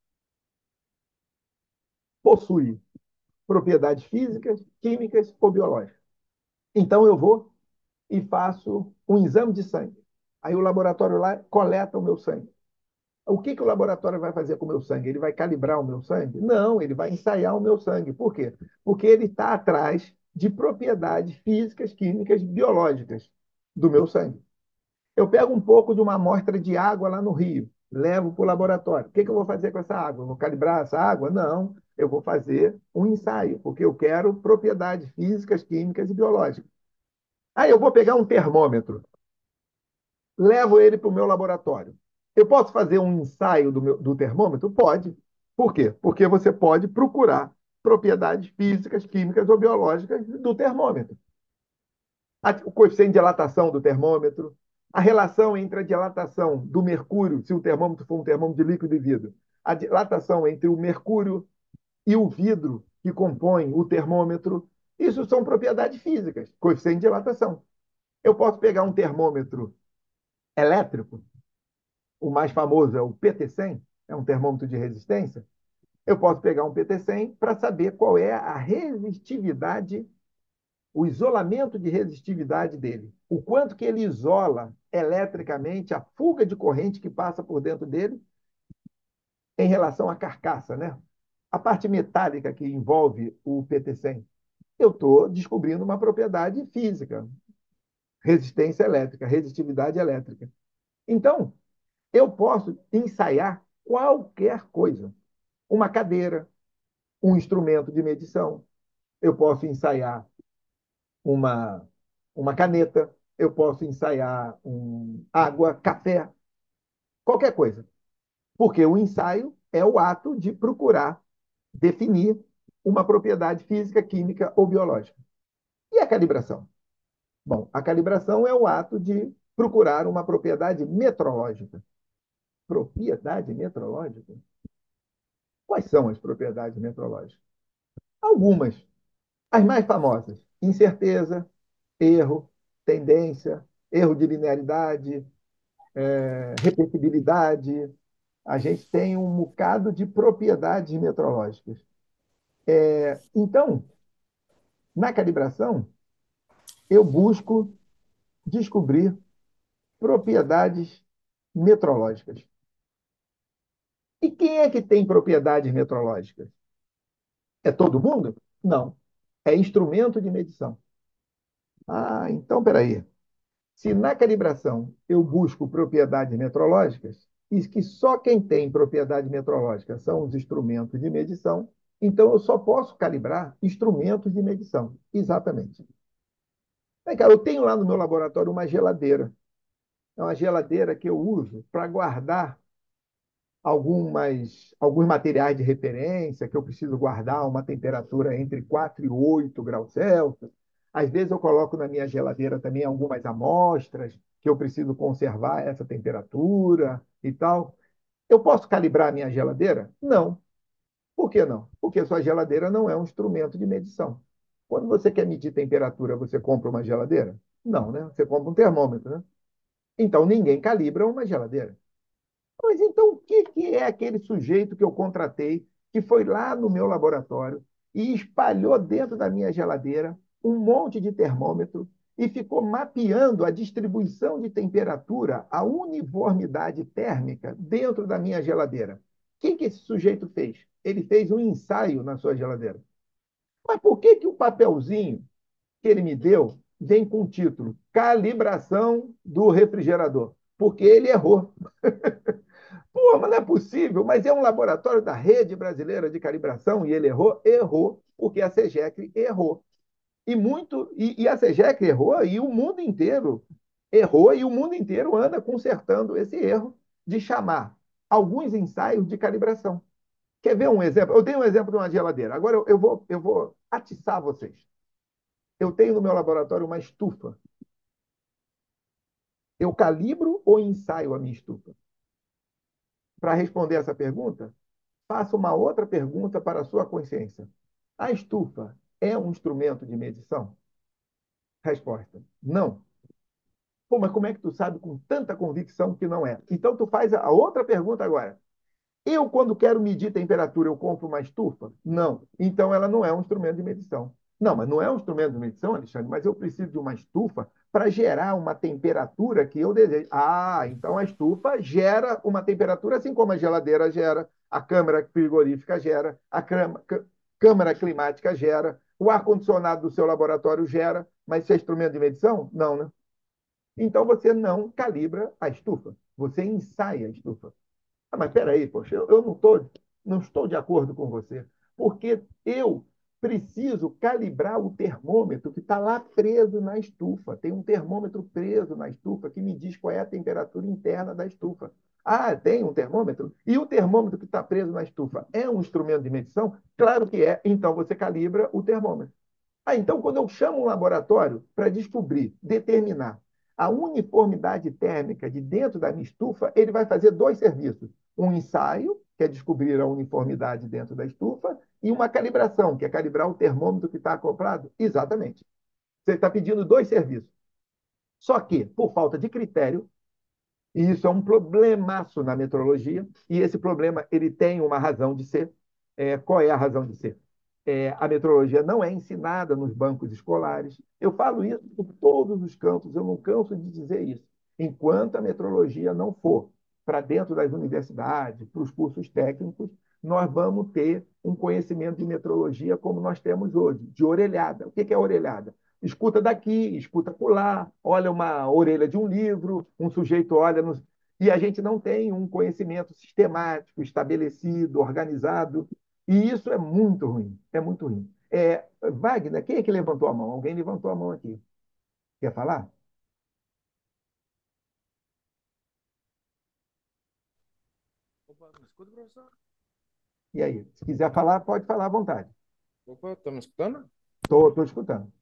possui propriedades físicas, químicas ou biológicas. Então, eu vou e faço um exame de sangue. Aí o laboratório lá coleta o meu sangue. O que, que o laboratório vai fazer com o meu sangue? Ele vai calibrar o meu sangue? Não, ele vai ensaiar o meu sangue. Por quê? Porque ele está atrás de propriedades físicas, químicas, biológicas do meu sangue. Eu pego um pouco de uma amostra de água lá no Rio, levo para o laboratório. O que, que eu vou fazer com essa água? Eu vou calibrar essa água? Não, eu vou fazer um ensaio, porque eu quero propriedades físicas, químicas e biológicas. Aí eu vou pegar um termômetro, levo ele para o meu laboratório. Eu posso fazer um ensaio do termômetro? Pode. Por quê? Porque você pode procurar propriedades físicas, químicas ou biológicas do termômetro. O coeficiente de dilatação do termômetro, a relação entre a dilatação do mercúrio, se o termômetro for um termômetro de líquido e vidro, a dilatação entre o mercúrio e o vidro que compõe o termômetro, isso são propriedades físicas, coeficiente de dilatação. Eu posso pegar um termômetro elétrico, o mais famoso é o PT100, é um termômetro de resistência. Eu posso pegar um PT100 para saber qual é a resistividade, o isolamento de resistividade dele. O quanto que ele isola eletricamente a fuga de corrente que passa por dentro dele em relação à carcaça, né? A parte metálica que envolve o PT-100, eu estou descobrindo uma propriedade física, resistência elétrica, resistividade elétrica. Então, eu posso ensaiar qualquer coisa. Uma cadeira, um instrumento de medição, eu posso ensaiar uma, uma caneta, eu posso ensaiar água, café, qualquer coisa. Porque o ensaio é o ato de procurar definir uma propriedade física, química ou biológica. E a calibração? Bom, a calibração é o ato de procurar uma propriedade metrológica. Propriedade metrológica? Quais são as propriedades metrológicas? Algumas. As mais famosas: incerteza, erro, tendência, erro de linearidade, repetibilidade. A gente tem um bocado de propriedades metrológicas. Então, na calibração, eu busco descobrir propriedades metrológicas. E quem é que tem propriedades metrológicas? É todo mundo? Não. É instrumento de medição. Ah, então, peraí. Se na calibração eu busco propriedades metrológicas, e que só quem tem propriedade metrológica são os instrumentos de medição, então eu só posso calibrar instrumentos de medição. Exatamente. Cara, eu tenho lá no meu laboratório uma geladeira. É uma geladeira que eu uso para guardar alguns materiais de referência, que eu preciso guardar uma temperatura entre 4 e 8 graus Celsius. Às vezes eu coloco na minha geladeira também algumas amostras que eu preciso conservar essa temperatura e tal. Eu posso calibrar a minha geladeira? Não. Por que não? Porque a sua geladeira não é um instrumento de medição. Quando você quer medir temperatura, você compra uma geladeira? Não, né? Você compra um termômetro, né? Então ninguém calibra uma geladeira. Mas então, o que é aquele sujeito que eu contratei, que foi lá no meu laboratório e espalhou dentro da minha geladeira um monte de termômetro e ficou mapeando a distribuição de temperatura, a uniformidade térmica dentro da minha geladeira? O que esse sujeito fez? Ele fez um ensaio na sua geladeira. Mas por que o papelzinho que ele me deu vem com o título Calibração do refrigerador? Porque ele errou. Pô, mas não é possível, mas é um laboratório da Rede Brasileira de Calibração e ele errou? Errou, porque a CEGEC errou. E a CEGEC errou e o mundo inteiro errou e o mundo inteiro anda consertando esse erro de chamar alguns ensaios de calibração. Quer ver um exemplo? Eu tenho um exemplo de uma geladeira. Agora eu vou atiçar vocês. Eu tenho no meu laboratório uma estufa. Eu calibro ou ensaio a minha estufa? Para responder essa pergunta, faça uma outra pergunta para a sua consciência. A estufa é um instrumento de medição? Resposta: não. Pô, mas como é que tu sabe com tanta convicção que não é? Então tu faz a outra pergunta agora. Eu, quando quero medir temperatura, eu compro uma estufa? Não. Então ela não é um instrumento de medição. Não, mas não é um instrumento de medição, Alexandre, mas eu preciso de uma estufa para gerar uma temperatura que eu desejo. Ah, então a estufa gera uma temperatura, assim como a geladeira gera, a câmara frigorífica gera, a câmara climática gera, o ar-condicionado do seu laboratório gera, mas isso é instrumento de medição? Não, né? Então você não calibra a estufa, você ensaia a estufa. Ah, mas peraí, poxa, eu não estou de acordo com você, porque eu preciso calibrar o termômetro que está lá preso na estufa. Tem um termômetro preso na estufa que me diz qual é a temperatura interna da estufa. Ah, tem um termômetro? E o termômetro que está preso na estufa é um instrumento de medição? Claro que é. Então você calibra o termômetro. Ah, então, quando eu chamo um laboratório para descobrir, determinar a uniformidade térmica de dentro da minha estufa, ele vai fazer dois serviços. Um ensaio, que é descobrir a uniformidade dentro da estufa, e uma calibração, que é calibrar o termômetro que está acoplado. Exatamente. Você está pedindo dois serviços. Só que, por falta de critério, e isso é um problemaço na metrologia, e esse problema ele tem uma razão de ser. Qual é a razão de ser? A metrologia não é ensinada nos bancos escolares. Eu falo isso por todos os campos, eu não canso de dizer isso. Enquanto a metrologia não for para dentro das universidades, para os cursos técnicos, nós vamos ter um conhecimento de metrologia como nós temos hoje, de orelhada. O que é orelhada? Escuta daqui, escuta acolá, olha uma orelha de um livro, um sujeito olha no... E a gente não tem um conhecimento sistemático, estabelecido, organizado, e isso é muito ruim, é muito ruim. Wagner, quem é que levantou a mão? Alguém levantou a mão aqui. Quer falar? Opa, me escuta, professor? E aí? Se quiser falar, pode falar à vontade. Opa, tá me escutando? Estou escutando.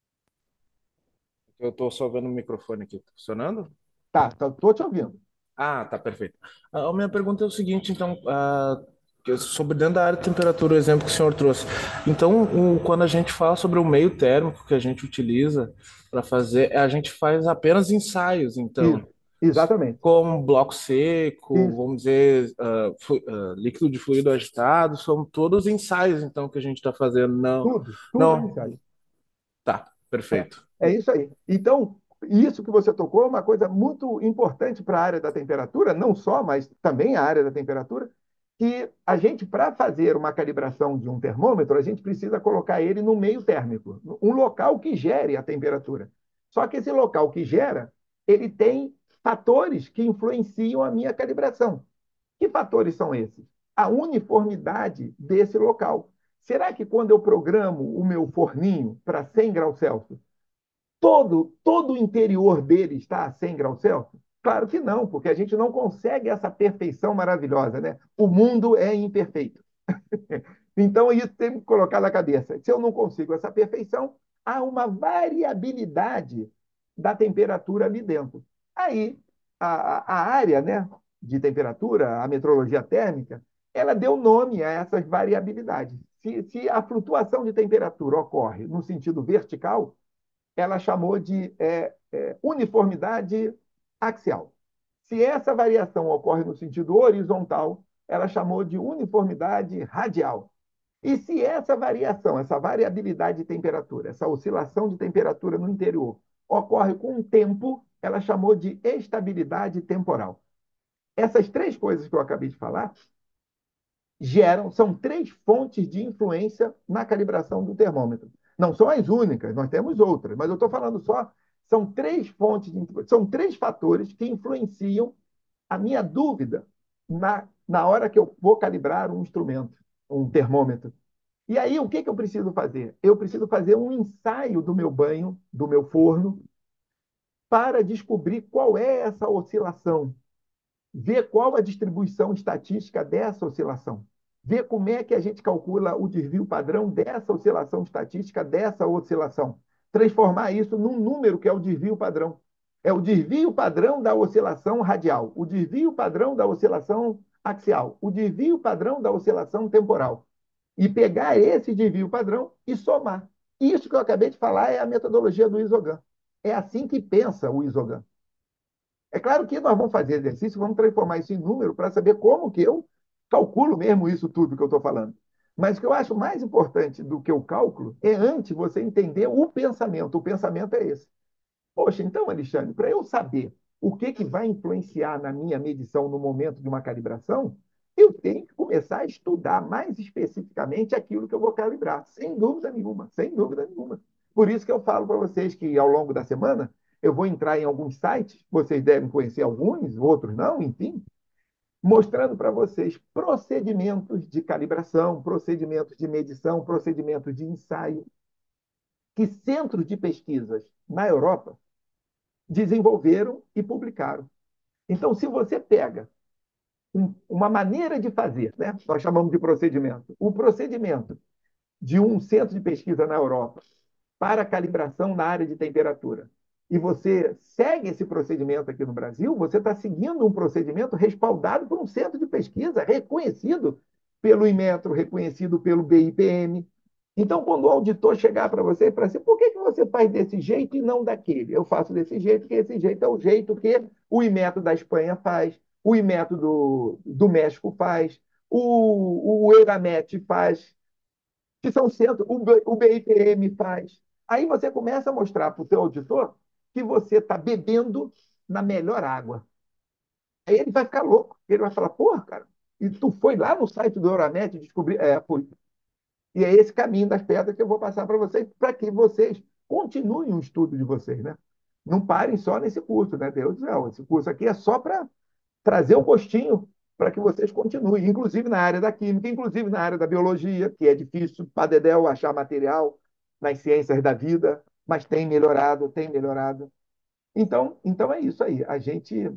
Eu tô só vendo o microfone aqui. Tá funcionando? Tá, estou te ouvindo. Ah, tá perfeito. A minha pergunta é o seguinte, então, sobre dentro da área de temperatura, o exemplo que o senhor trouxe. Então, quando a gente fala sobre o meio térmico que a gente utiliza para fazer, a gente faz apenas ensaios, então, Isso, exatamente. como bloco seco, Isso, vamos dizer, líquido de fluido agitado, são todos ensaios, então, que a gente está fazendo. Não, tudo é não, ensaio. tá, perfeito. É isso aí. Então, isso que você tocou é uma coisa muito importante para a área da temperatura, não só, mas também a área da temperatura, que a gente, para fazer uma calibração de um termômetro, a gente precisa colocar ele no meio térmico, um local que gere a temperatura. Só que esse local que gera, ele tem fatores que influenciam a minha calibração. Que fatores são esses? A uniformidade desse local. Será que quando eu programo o meu forninho para 100 graus Celsius, todo o interior dele está a 100 graus Celsius? Claro que não, porque a gente não consegue essa perfeição maravilhosa, né? O mundo é imperfeito. Então, isso tem que colocar na cabeça. Se eu não consigo essa perfeição, há uma variabilidade da temperatura ali dentro. Aí, a área, né, de temperatura, a metrologia térmica, ela deu nome a essas variabilidades. Se a flutuação de temperatura ocorre no sentido vertical, ela chamou de uniformidade axial. Se essa variação ocorre no sentido horizontal, ela chamou de uniformidade radial. E se essa variação, essa variabilidade de temperatura, essa oscilação de temperatura no interior ocorre com o tempo, ela chamou de estabilidade temporal. Essas três coisas que eu acabei de falar são três fontes de influência na calibração do termômetro. Não são as únicas, nós temos outras, mas eu estou falando só, são três fontes, são três fatores que influenciam a minha dúvida na hora que eu vou calibrar um instrumento, um termômetro. E aí, o que eu preciso fazer? Eu preciso fazer um ensaio do meu banho, do meu forno, para descobrir qual é essa oscilação, ver qual a distribuição estatística dessa oscilação, ver como é que a gente calcula o desvio padrão dessa oscilação estatística, dessa oscilação, transformar isso num número que é o desvio padrão. É o desvio padrão da oscilação radial, o desvio padrão da oscilação axial, o desvio padrão da oscilação temporal. E pegar esse desvio padrão e somar. Isso que eu acabei de falar é a metodologia do Isogan. É assim que pensa o Isogan. É claro que nós vamos fazer exercício, vamos transformar isso em número para saber como que eu calculo mesmo isso tudo que eu estou falando. Mas o que eu acho mais importante do que o cálculo é antes você entender o pensamento. O pensamento é esse. Poxa, então, Alexandre, para eu saber o que vai influenciar na minha medição no momento de uma calibração, eu tenho que começar a estudar mais especificamente aquilo que eu vou calibrar, sem dúvida nenhuma, sem dúvida nenhuma. Por isso que eu falo para vocês que ao longo da semana eu vou entrar em alguns sites, vocês devem conhecer alguns, outros não, enfim, mostrando para vocês procedimentos de calibração, procedimentos de medição, procedimentos de ensaio que centros de pesquisas na Europa desenvolveram e publicaram. Então, se você pega uma maneira de fazer, né? Nós chamamos de procedimento, o procedimento de um centro de pesquisa na Europa para calibração na área de temperatura, e você segue esse procedimento aqui no Brasil, você está seguindo um procedimento respaldado por um centro de pesquisa reconhecido pelo Inmetro, reconhecido pelo BIPM. Então, quando o auditor chegar para você e falar assim, por que você faz desse jeito e não daquele? Eu faço desse jeito, porque esse jeito é o jeito que o Inmetro da Espanha faz, o Inmetro do México faz, o Eramet faz, que são centros, o BIPM faz. Aí você começa a mostrar para o seu auditor que você está bebendo na melhor água. Aí ele vai ficar louco. Ele vai falar, porra, cara, e tu foi lá no site do Euronet e descobrir. Fui. E é esse caminho das pedras que eu vou passar para vocês, para que vocês continuem o estudo de vocês, né? Não parem só nesse curso, né? Deus, não, esse curso aqui é só para trazer um gostinho para que vocês continuem, inclusive na área da química, inclusive na área da biologia, que é difícil para Dedéu achar material nas ciências da vida, mas tem melhorado, tem melhorado. Então é isso aí. A gente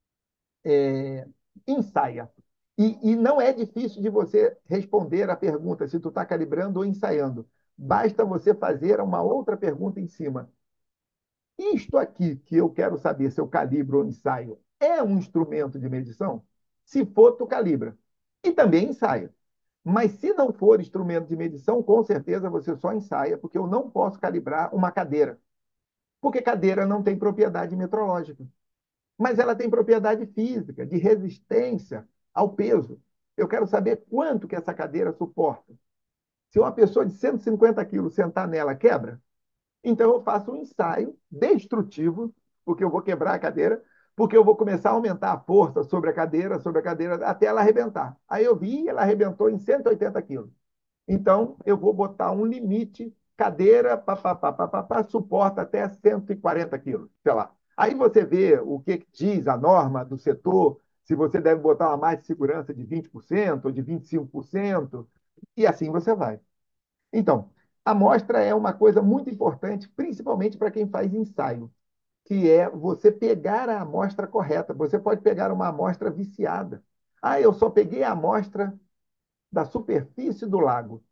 ensaia. E não é difícil de você responder a pergunta se tu está calibrando ou ensaiando. Basta você fazer uma outra pergunta em cima. Isto aqui que eu quero saber se eu calibro ou ensaio é um instrumento de medição? Se for, tu calibra. E também ensaia. Mas se não for instrumento de medição, com certeza você só ensaia, porque eu não posso calibrar uma cadeira. Porque cadeira não tem propriedade metrológica. Mas ela tem propriedade física, de resistência ao peso. Eu quero saber quanto que essa cadeira suporta. Se uma pessoa de 150 quilos sentar nela, quebra? Então eu faço um ensaio destrutivo, porque eu vou quebrar a cadeira, porque eu vou começar a aumentar a força sobre a cadeira, até ela arrebentar. Aí eu vi, ela arrebentou em 180 quilos. Então, eu vou botar um limite, cadeira, suporta até 140 quilos, sei lá. Aí você vê o que diz a norma do setor, se você deve botar uma margem de segurança de 20% ou de 25%, e assim você vai. Então, a amostra é uma coisa muito importante, principalmente para quem faz ensaio, que é você pegar a amostra correta. Você pode pegar uma amostra viciada. Ah, eu só peguei a amostra da superfície do lago.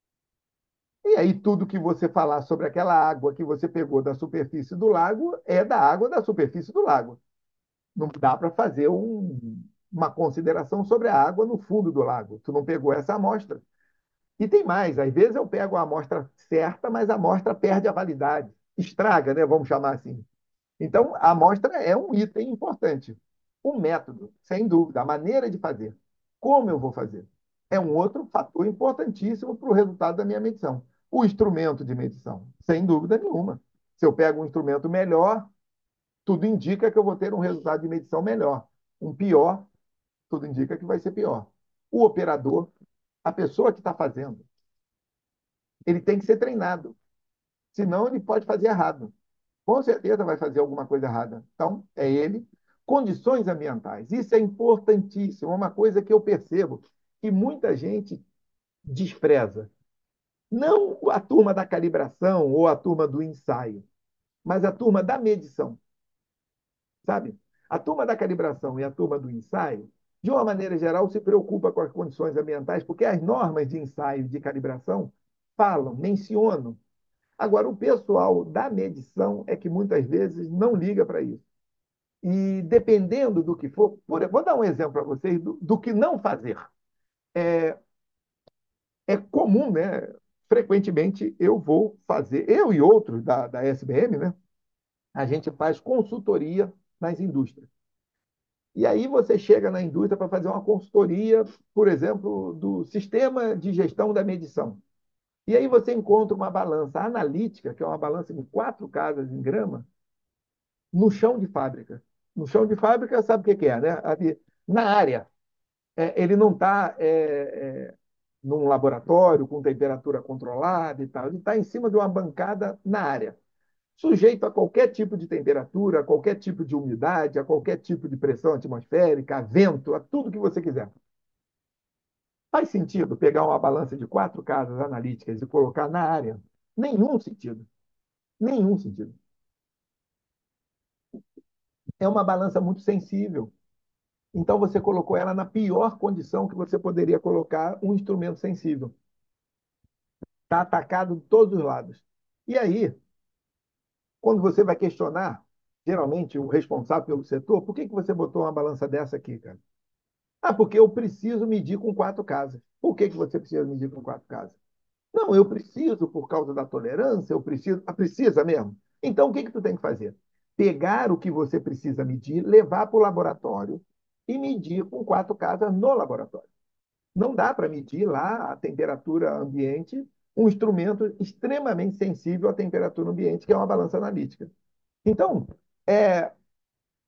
E aí, tudo que você falar sobre aquela água que você pegou da superfície do lago é da água da superfície do lago. Não dá para fazer uma consideração sobre a água no fundo do lago. Tu não pegou essa amostra. E tem mais, às vezes eu pego a amostra certa, mas a amostra perde a validade. Estraga, né? Vamos chamar assim. Então, a amostra é um item importante. O método, sem dúvida, a maneira de fazer. Como eu vou fazer? É um outro fator importantíssimo para o resultado da minha medição. O instrumento de medição, sem dúvida nenhuma. Se eu pego um instrumento melhor, tudo indica que eu vou ter um resultado de medição melhor. Um pior, tudo indica que vai ser pior. O operador, a pessoa que está fazendo, ele tem que ser treinado. Senão, ele pode fazer errado. Com certeza vai fazer alguma coisa errada. Então, é ele. Condições ambientais. Isso é importantíssimo. É uma coisa que eu percebo que muita gente despreza. Não a turma da calibração ou a turma do ensaio, mas a turma da medição, sabe? A turma da calibração e a turma do ensaio, de uma maneira geral, se preocupa com as condições ambientais, porque as normas de ensaio e de calibração falam, mencionam. Agora, o pessoal da medição é que muitas vezes não liga para isso. E dependendo do que for, vou dar um exemplo para vocês do que não fazer. É comum, né? Frequentemente eu vou fazer, eu e outros da SBM, né? A gente faz consultoria nas indústrias. E aí você chega na indústria para fazer uma consultoria, por exemplo, do sistema de gestão da medição. E aí você encontra uma balança analítica, que é uma balança de 4 casas em grama, no chão de fábrica. No chão de fábrica, sabe o que é, né? Na área. Ele não está num laboratório com temperatura controlada e tal. Ele está em cima de uma bancada na área, sujeito a qualquer tipo de temperatura, a qualquer tipo de umidade, a qualquer tipo de pressão atmosférica, a vento, a tudo que você quiser. Faz sentido pegar uma balança de 4 casas analíticas e colocar na área? Nenhum sentido. Nenhum sentido. É uma balança muito sensível. Então você colocou ela na pior condição que você poderia colocar um instrumento sensível. Está atacado de todos os lados. E aí, quando você vai questionar, geralmente, o responsável pelo setor, por que você botou uma balança dessa aqui, cara? Ah, porque eu preciso medir com 4 casas. Por que você precisa medir com 4 casas? Não, eu preciso por causa da tolerância, eu preciso. Ah, precisa mesmo? Então, o que tu tem que fazer? Pegar o que você precisa medir, levar para o laboratório e medir com 4 casas no laboratório. Não dá para medir lá a temperatura ambiente, um instrumento extremamente sensível à temperatura ambiente, que é uma balança analítica. Então, é,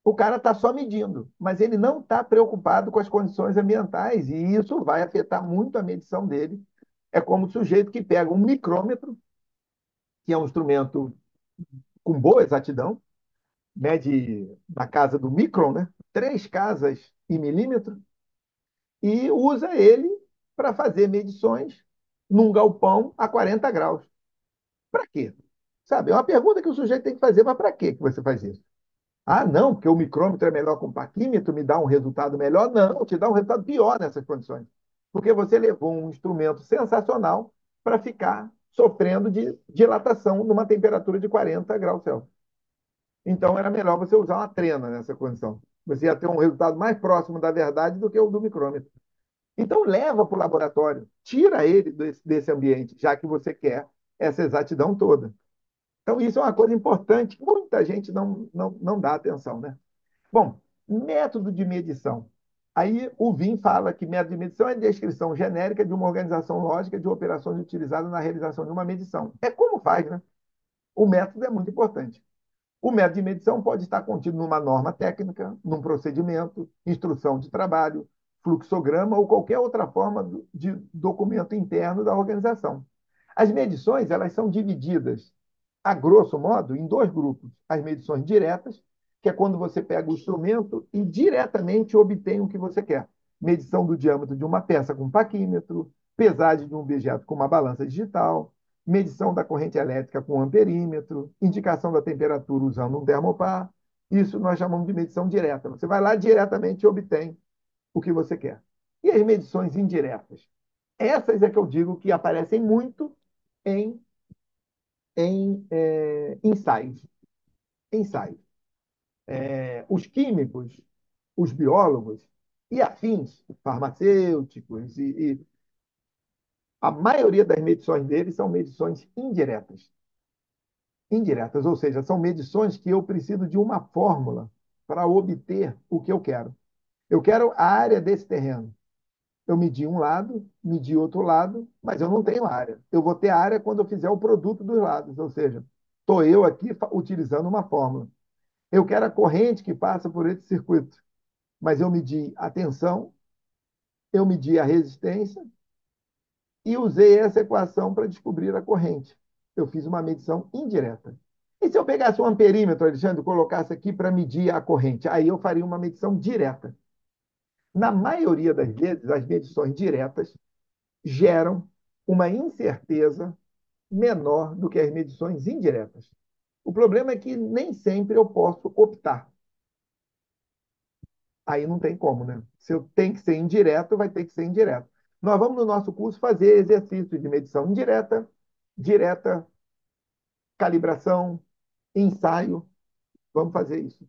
O cara está só medindo, mas ele não está preocupado com as condições ambientais, e isso vai afetar muito a medição dele. É como o sujeito que pega um micrômetro, que é um instrumento com boa exatidão, mede na casa do micron, né? 3 casas em milímetro, e usa ele para fazer medições num galpão a 40 graus. Para quê? Sabe, é uma pergunta que o sujeito tem que fazer, mas para que você faz isso? Ah, não, porque o micrômetro é melhor que o paquímetro, me dá um resultado melhor. Não, te dá um resultado pior nessas condições. Porque você levou um instrumento sensacional para ficar sofrendo de dilatação numa temperatura de 40 graus Celsius. Então, era melhor você usar uma trena nessa condição. Você ia ter um resultado mais próximo da verdade do que o do micrômetro. Então, leva para o laboratório, tira ele desse ambiente, já que você quer essa exatidão toda. Então, isso é uma coisa importante que muita gente não dá atenção, né? Bom, método de medição. Aí o VIM fala que método de medição é a descrição genérica de uma organização lógica de operações utilizadas na realização de uma medição. É como faz, né? O método é muito importante. O método de medição pode estar contido numa norma técnica, num procedimento, instrução de trabalho, fluxograma ou qualquer outra forma de documento interno da organização. As medições, elas são divididas, a grosso modo, em 2 grupos. As medições diretas, que é quando você pega o instrumento e diretamente obtém o que você quer. Medição do diâmetro de uma peça com paquímetro, pesagem de um objeto com uma balança digital, medição da corrente elétrica com amperímetro, indicação da temperatura usando um termopar. Isso nós chamamos de medição direta. Você vai lá diretamente e obtém o que você quer. E as medições indiretas? Essas é que eu digo que aparecem muito em, em ensaios. Ensaios. Os químicos, os biólogos e afins, farmacêuticos, a maioria das medições deles são medições indiretas. Indiretas, ou seja, são medições que eu preciso de uma fórmula para obter o que eu quero. Eu quero a área desse terreno. Eu medi um lado, medi outro lado, mas eu não tenho área. Eu vou ter área quando eu fizer o produto dos lados, ou seja, estou eu aqui utilizando uma fórmula. Eu quero a corrente que passa por esse circuito, mas eu medi a tensão, eu medi a resistência e usei essa equação para descobrir a corrente. Eu fiz uma medição indireta. E se eu pegasse um amperímetro, Alexandre, e colocasse aqui para medir a corrente? Aí eu faria uma medição direta. Na maioria das vezes, as medições diretas geram uma incerteza menor do que as medições indiretas. O problema é que nem sempre eu posso optar. Aí não tem como, né? Se eu tenho que ser indireto, vai ter que ser indireto. Nós vamos, no nosso curso, fazer exercícios de medição indireta, direta, calibração, ensaio. Vamos fazer isso.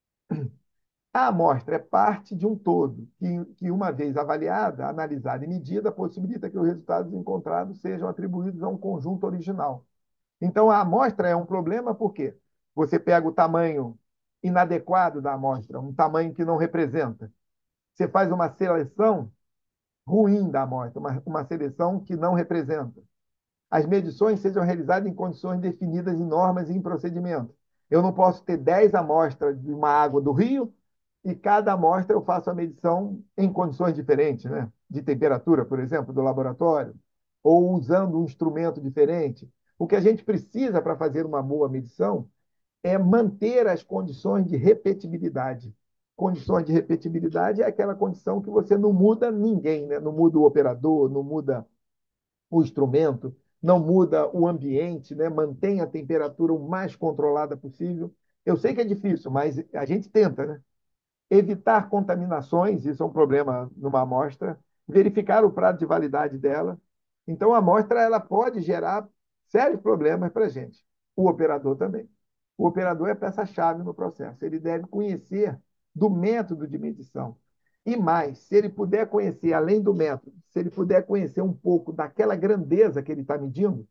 A amostra é parte de um todo, que uma vez avaliada, analisada e medida, possibilita que os resultados encontrados sejam atribuídos a um conjunto original. Então, a amostra é um problema porque você pega o tamanho inadequado da amostra, um tamanho que não representa. Você faz uma seleção ruim da amostra, uma seleção que não representa. As medições sejam realizadas em condições definidas em normas e em procedimentos. Eu não posso ter 10 amostras de uma água do rio e cada amostra eu faço a medição em condições diferentes, né? De temperatura, por exemplo, do laboratório, ou usando um instrumento diferente. O que a gente precisa para fazer uma boa medição é manter as condições de repetibilidade. Condições de repetibilidade é aquela condição que você não muda ninguém, né? Não muda o operador, não muda o instrumento, não muda o ambiente, né? Mantém a temperatura o mais controlada possível. Eu sei que é difícil, mas a gente tenta, né? Evitar contaminações, isso é um problema numa amostra, verificar o prazo de validade dela. Então, a amostra ela pode gerar sérios problemas para a gente. O operador também. O operador é peça-chave no processo. Ele deve conhecer do método de medição. E mais, se ele puder conhecer, além do método, se ele puder conhecer um pouco daquela grandeza que ele está medindo,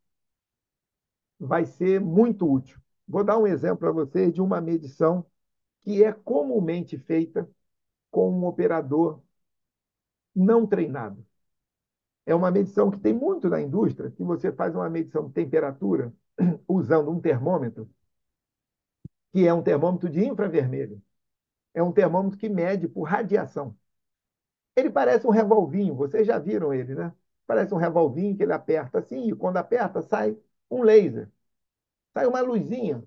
vai ser muito útil. Vou dar um exemplo para vocês de uma medição que é comumente feita com um operador não treinado. É uma medição que tem muito na indústria, que você faz uma medição de temperatura usando um termômetro, que é um termômetro de infravermelho. É um termômetro que mede por radiação. Ele parece um revolvinho, vocês já viram ele, né? Parece um revolvinho que ele aperta assim, e quando aperta, sai um laser, sai uma luzinha.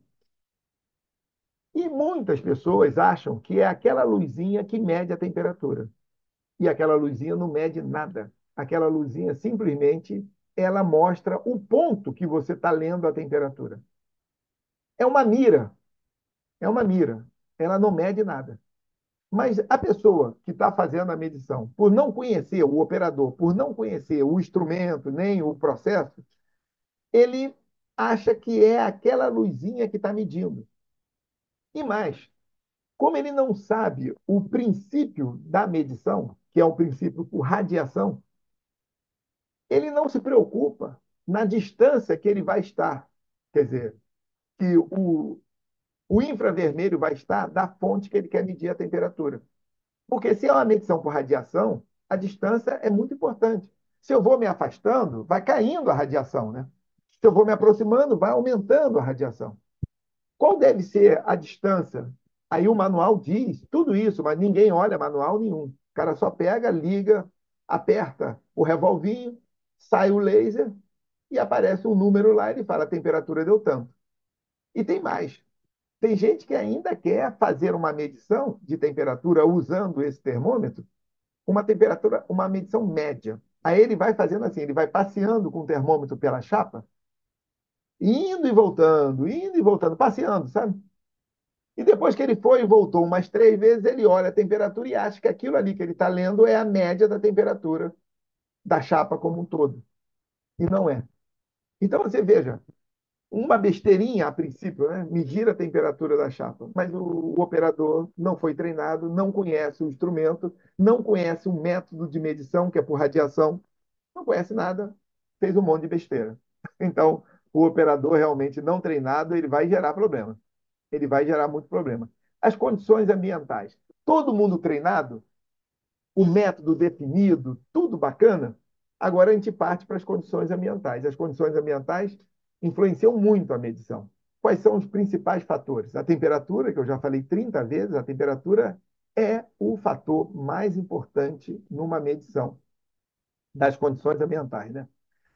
E muitas pessoas acham que é aquela luzinha que mede a temperatura. E aquela luzinha não mede nada. Aquela luzinha simplesmente ela mostra o ponto que você está lendo a temperatura. É uma mira, é uma mira. Ela não mede nada. Mas a pessoa que está fazendo a medição, por não conhecer o operador, por não conhecer o instrumento, nem o processo, ele acha que é aquela luzinha que está medindo. E mais, como ele não sabe o princípio da medição, que é um princípio por radiação, ele não se preocupa na distância que ele vai estar. Quer dizer, que o infravermelho vai estar da fonte que ele quer medir a temperatura. Porque se é uma medição por radiação, a distância é muito importante. Se eu vou me afastando, vai caindo a radiação, né? Se eu vou me aproximando, vai aumentando a radiação. Qual deve ser a distância? Aí o manual diz tudo isso, mas ninguém olha manual nenhum. O cara só pega, liga, aperta o revolvinho, sai o laser e aparece um número lá e ele fala a temperatura deu tanto. E tem mais. Tem gente que ainda quer fazer uma medição de temperatura usando esse termômetro, uma temperatura, uma medição média. Aí ele vai fazendo assim, ele vai passeando com o termômetro pela chapa, indo e voltando, passeando, sabe? E depois que ele foi e voltou umas 3 vezes, ele olha a temperatura e acha que aquilo ali que ele está lendo é a média da temperatura da chapa como um todo. E não é. Então você veja, uma besteirinha a princípio, né? Medir a temperatura da chapa. Mas o operador não foi treinado, não conhece o instrumento, não conhece o método de medição, que é por radiação, não conhece nada, fez um monte de besteira. Então, o operador realmente não treinado, ele vai gerar problema. Ele vai gerar muito problema. As condições ambientais. Todo mundo treinado, o método definido, tudo bacana. Agora a gente parte para as condições ambientais. As condições ambientais influenciam muito a medição. Quais são os principais fatores? A temperatura, que eu já falei 30 vezes, a temperatura é o fator mais importante numa medição das condições ambientais, né?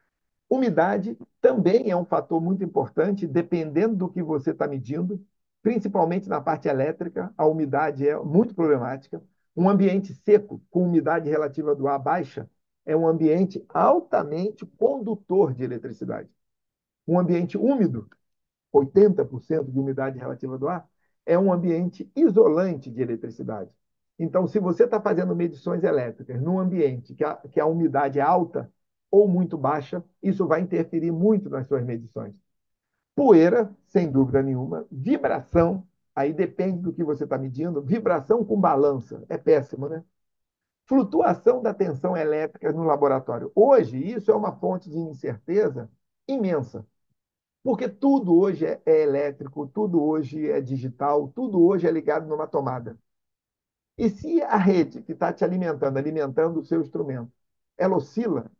Umidade também é um fator muito importante, dependendo do que você está medindo, principalmente na parte elétrica, a umidade é muito problemática. Um ambiente seco, com umidade relativa do ar baixa, é um ambiente altamente condutor de eletricidade. Um ambiente úmido, 80% de umidade relativa do ar, é um ambiente isolante de eletricidade. Então, se você está fazendo medições elétricas num ambiente que a umidade é alta ou muito baixa, isso vai interferir muito nas suas medições. Poeira, sem dúvida nenhuma. Vibração, aí depende do que você está medindo. Vibração com balança, é péssimo, né? Flutuação da tensão elétrica no laboratório. Hoje, isso é uma fonte de incerteza imensa. Porque tudo hoje é elétrico, tudo hoje é digital, tudo hoje é ligado numa tomada. E se a rede que está te alimentando, alimentando o seu instrumento, ela oscila,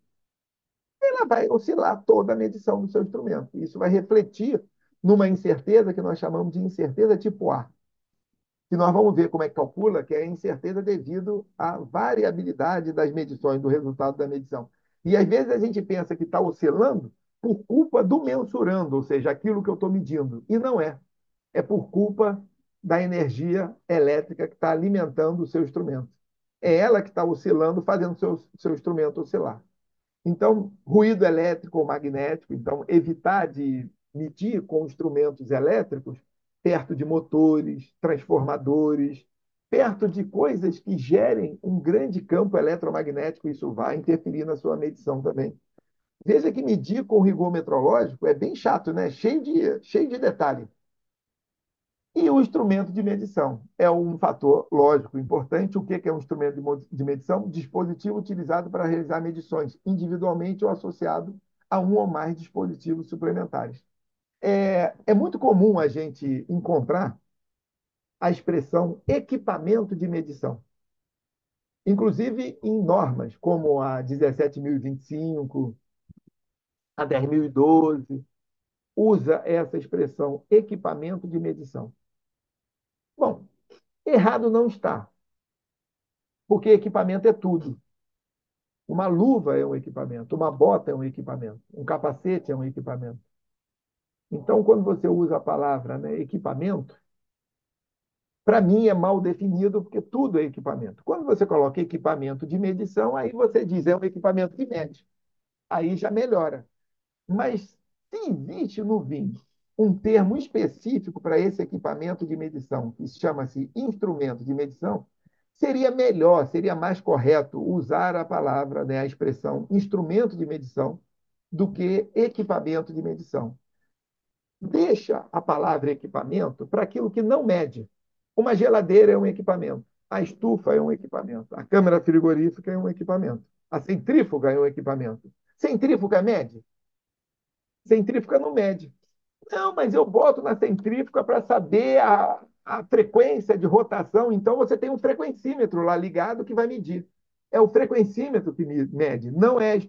ela vai oscilar toda a medição do seu instrumento. Isso vai refletir numa incerteza que nós chamamos de incerteza tipo A, que nós vamos ver como é que calcula, que é a incerteza devido à variabilidade das medições, do resultado da medição. E às vezes a gente pensa que está oscilando por culpa do mensurando, ou seja, aquilo que eu estou medindo. E não é. É por culpa da energia elétrica que está alimentando o seu instrumento. É ela que está oscilando, fazendo o seu instrumento oscilar. Então, ruído elétrico ou magnético, então, evitar de medir com instrumentos elétricos perto de motores, transformadores, perto de coisas que gerem um grande campo eletromagnético, isso vai interferir na sua medição também. Veja que medir com rigor metrológico é bem chato, né? Cheio de detalhe. E o instrumento de medição é um fator lógico importante. O que é um instrumento de medição? Dispositivo utilizado para realizar medições, individualmente ou associado a um ou mais dispositivos suplementares. É muito comum a gente encontrar a expressão equipamento de medição, inclusive em normas, como a 17.025, a 10.012, usa essa expressão equipamento de medição. Bom, Errado não está, porque equipamento é tudo. Uma luva é um equipamento, uma bota é um equipamento, um capacete é um equipamento. Então, quando você usa a palavra, né, equipamento, para mim é mal definido, porque tudo é equipamento. Quando você coloca equipamento de medição, aí você diz é um equipamento que mede. Aí já melhora. Mas se existe no vinho um termo específico para esse equipamento de medição, que chama-se instrumento de medição, seria melhor, seria mais correto usar a palavra, né, a expressão instrumento de medição, do que equipamento de medição. Deixa a palavra equipamento para aquilo que não mede. Uma geladeira é um equipamento, a estufa é um equipamento, a câmara frigorífica é um equipamento, a centrífuga é um equipamento. Centrífuga mede? Centrífuga não mede. Não, mas eu boto na centrífuga para saber a frequência de rotação. Então você tem um frequencímetro lá ligado que vai medir. É o frequencímetro que mede, não é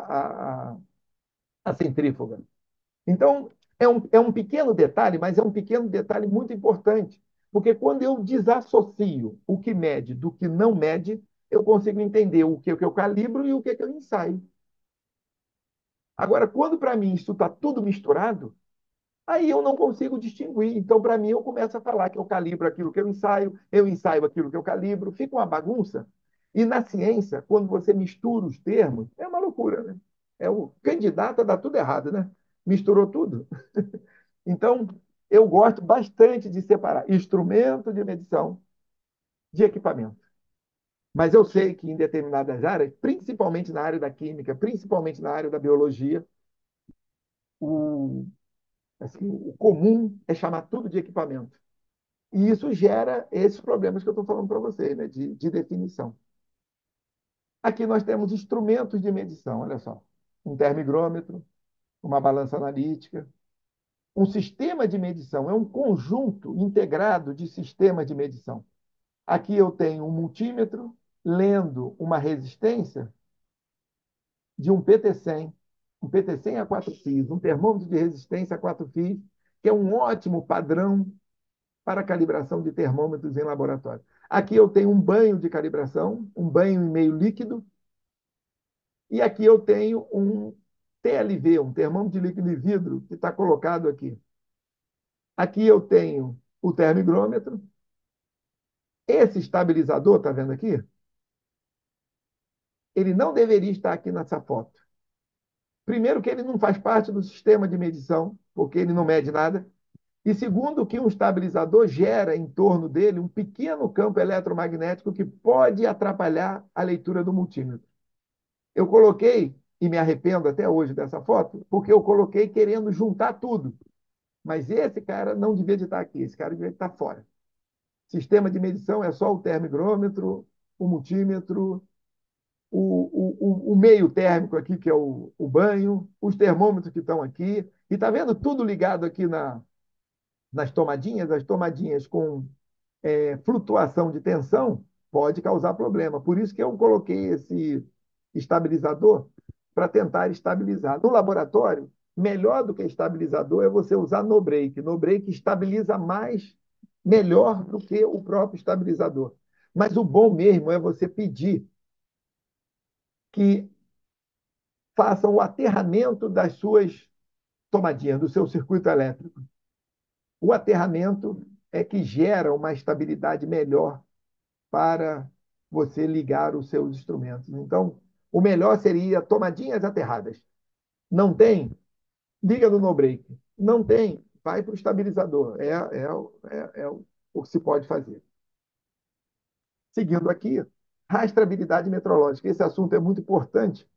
a centrífuga. Então, é um pequeno detalhe, mas é um pequeno detalhe muito importante. Porque quando eu desassocio o que mede do que não mede, eu consigo entender o que eu calibro e o que eu ensaio. Agora, quando para mim isso está tudo misturado, aí eu não consigo distinguir. Então, para mim, eu começo a falar que eu calibro aquilo que eu ensaio aquilo que eu calibro, fica uma bagunça. E na ciência, quando você mistura os termos, é uma loucura, né? É o candidato a dar tudo errado, né? Misturou tudo. Então, eu gosto bastante de separar instrumento de medição de equipamento. Mas eu sei que em determinadas áreas, principalmente na área da química, principalmente na área da biologia, o, assim, o comum é chamar tudo de equipamento. E isso gera esses problemas que eu estou falando para vocês, né, de definição. Aqui nós temos instrumentos de medição, olha só. Um termigrômetro, uma balança analítica. Um sistema de medição é um conjunto integrado de sistemas de medição. Aqui eu tenho um multímetro lendo uma resistência de um PT100, um PT100 a 4 fios, um termômetro de resistência a 4 fios, que é um ótimo padrão para calibração de termômetros em laboratório. Aqui eu tenho um banho de calibração, um banho em meio líquido, e aqui eu tenho um TLV, um termômetro de líquido e vidro, que está colocado aqui. Aqui eu tenho o termigrômetro. Esse estabilizador, está vendo aqui? Ele não deveria estar aqui nessa foto. Primeiro, que ele não faz parte do sistema de medição, porque ele não mede nada. E segundo, que um estabilizador gera em torno dele um pequeno campo eletromagnético que pode atrapalhar a leitura do multímetro. Eu coloquei, e me arrependo até hoje dessa foto, porque eu coloquei querendo juntar tudo. Mas esse cara não devia de estar aqui, esse cara devia estar fora. Sistema de medição é só o termigrômetro, o multímetro, o meio térmico aqui, que é o banho, os termômetros que estão aqui. E está vendo tudo ligado aqui nas tomadinhas? As tomadinhas com flutuação de tensão pode causar problema. Por isso que eu coloquei esse estabilizador para tentar estabilizar. No laboratório, melhor do que estabilizador é você usar no break. No break estabiliza mais, melhor do que o próprio estabilizador. Mas o bom mesmo é você pedir que façam o aterramento das suas tomadinhas, do seu circuito elétrico. O aterramento é que gera uma estabilidade melhor para você ligar os seus instrumentos. Então, o melhor seria tomadinhas aterradas. Não tem? Liga no no-break. Não tem? Vai para o estabilizador. É o que se pode fazer. Seguindo aqui, rastreabilidade metrológica. Esse assunto é muito importante.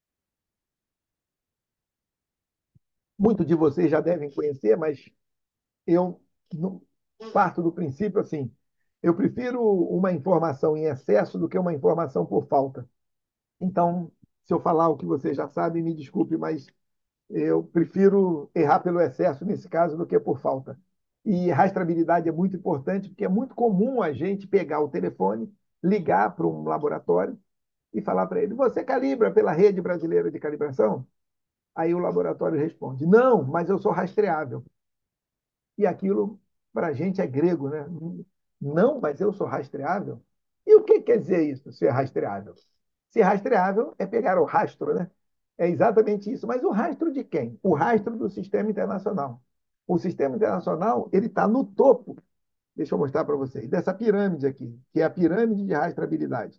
Muitos de vocês já devem conhecer, mas eu não parto do princípio assim. Eu prefiro uma informação em excesso do que uma informação por falta. Então, se eu falar o que você já sabe, me desculpe, mas eu prefiro errar pelo excesso nesse caso do que por falta. E rastreabilidade é muito importante, porque é muito comum a gente pegar o telefone, ligar para um laboratório e falar para ele: Você calibra pela rede brasileira de calibração? Aí o laboratório responde: Não, mas eu sou rastreável. E aquilo, para a gente, é grego, né? Não, mas eu sou rastreável. E o que quer dizer isso, ser rastreável? Ser rastreável é pegar o rastro, né? É exatamente isso. Mas o rastro de quem? O rastro do sistema internacional. O sistema internacional, ele está no topo, deixa eu mostrar para vocês, dessa pirâmide aqui, que é a pirâmide de rastreabilidade.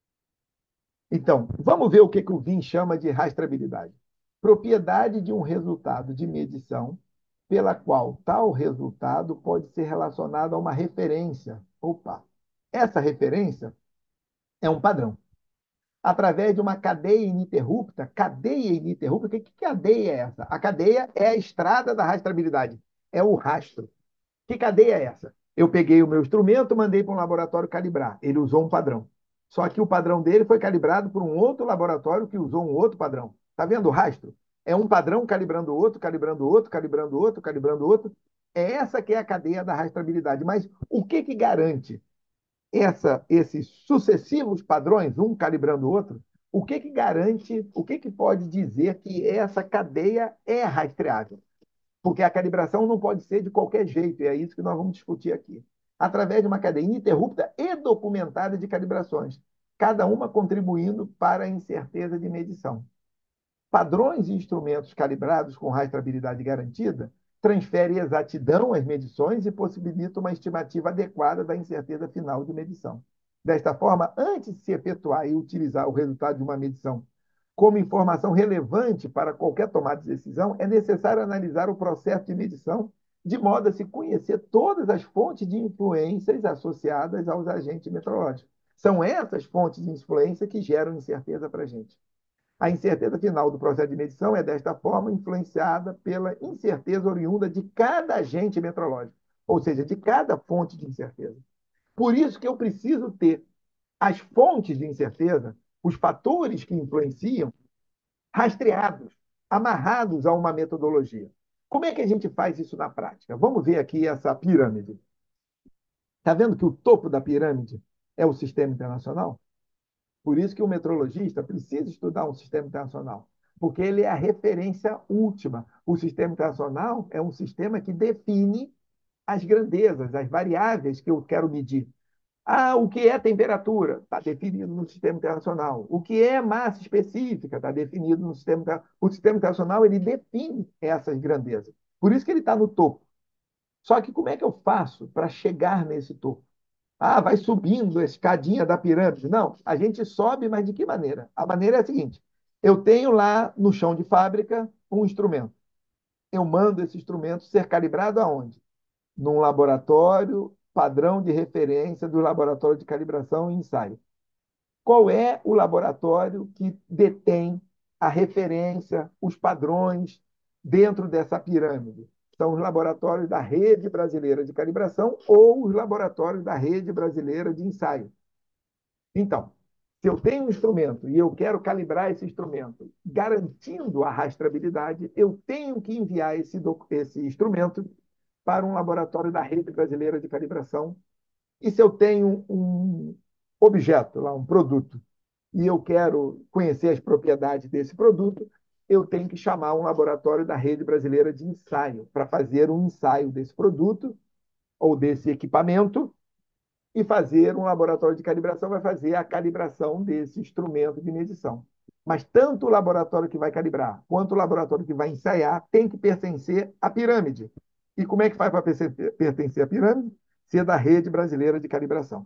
Então, vamos ver o que o Vin chama de rastreabilidade. Propriedade de um resultado de medição pela qual tal resultado pode ser relacionado a uma referência. Opa! Essa referência é um padrão. Através de uma cadeia ininterrupta, que cadeia é essa? A cadeia é a estrada da rastreabilidade, é o rastro. Que cadeia é essa? Eu peguei o meu instrumento, mandei para um laboratório calibrar. Ele usou um padrão. Só que o padrão dele foi calibrado por um outro laboratório que usou um outro padrão. Está vendo o rastro? É um padrão calibrando outro, calibrando outro, calibrando outro, calibrando outro. É essa que é a cadeia da rastreabilidade. Mas o que garante esses sucessivos padrões, um calibrando o outro? O que garante, o que pode dizer que essa cadeia é rastreável? Porque a calibração não pode ser de qualquer jeito, e é isso que nós vamos discutir aqui. Através de uma cadeia ininterrupta e documentada de calibrações, cada uma contribuindo para a incerteza de medição. Padrões e instrumentos calibrados com rastreabilidade garantida transferem exatidão às medições e possibilitam uma estimativa adequada da incerteza final de medição. Desta forma, antes de se efetuar e utilizar o resultado de uma medição como informação relevante para qualquer tomada de decisão, é necessário analisar o processo de medição de modo a se conhecer todas as fontes de influências associadas aos agentes meteorológicos. São essas fontes de influência que geram incerteza para a gente. A incerteza final do processo de medição é, desta forma, influenciada pela incerteza oriunda de cada agente meteorológico, ou seja, de cada fonte de incerteza. Por isso que eu preciso ter as fontes de incerteza, os fatores que influenciam, rastreados, amarrados a uma metodologia. Como é que a gente faz isso na prática? Vamos ver aqui essa pirâmide. Está vendo que o topo da pirâmide é o sistema internacional? Por isso que o meteorologista precisa estudar um sistema internacional, porque ele é a referência última. O sistema internacional é um sistema que define as grandezas, as variáveis que eu quero medir. Ah, o que é temperatura? Está definido no sistema internacional. O que é massa específica? Está definido no sistema internacional. O sistema internacional ele define essas grandezas. Por isso que ele está no topo. Só que como é que eu faço para chegar nesse topo? Ah, vai subindo a escadinha da pirâmide. Não, a gente sobe, mas de que maneira? A maneira é a seguinte: eu tenho lá no chão de fábrica um instrumento. Eu mando esse instrumento ser calibrado aonde? Num laboratório padrão de referência do laboratório de calibração e ensaio. Qual é o laboratório que detém a referência, os padrões dentro dessa pirâmide? São os laboratórios da Rede Brasileira de Calibração ou os laboratórios da Rede Brasileira de Ensaio. Então, se eu tenho um instrumento e eu quero calibrar esse instrumento, garantindo a rastreabilidade, eu tenho que enviar esse instrumento para um laboratório da Rede Brasileira de Calibração. E se eu tenho um objeto, lá, um produto, e eu quero conhecer as propriedades desse produto, eu tenho que chamar um laboratório da Rede Brasileira de Ensaio para fazer um ensaio desse produto ou desse equipamento e fazer um laboratório de calibração vai fazer a calibração desse instrumento de medição. Mas tanto o laboratório que vai calibrar quanto o laboratório que vai ensaiar tem que pertencer à pirâmide. E como é que faz para pertencer à pirâmide? Ser da Rede Brasileira de Calibração.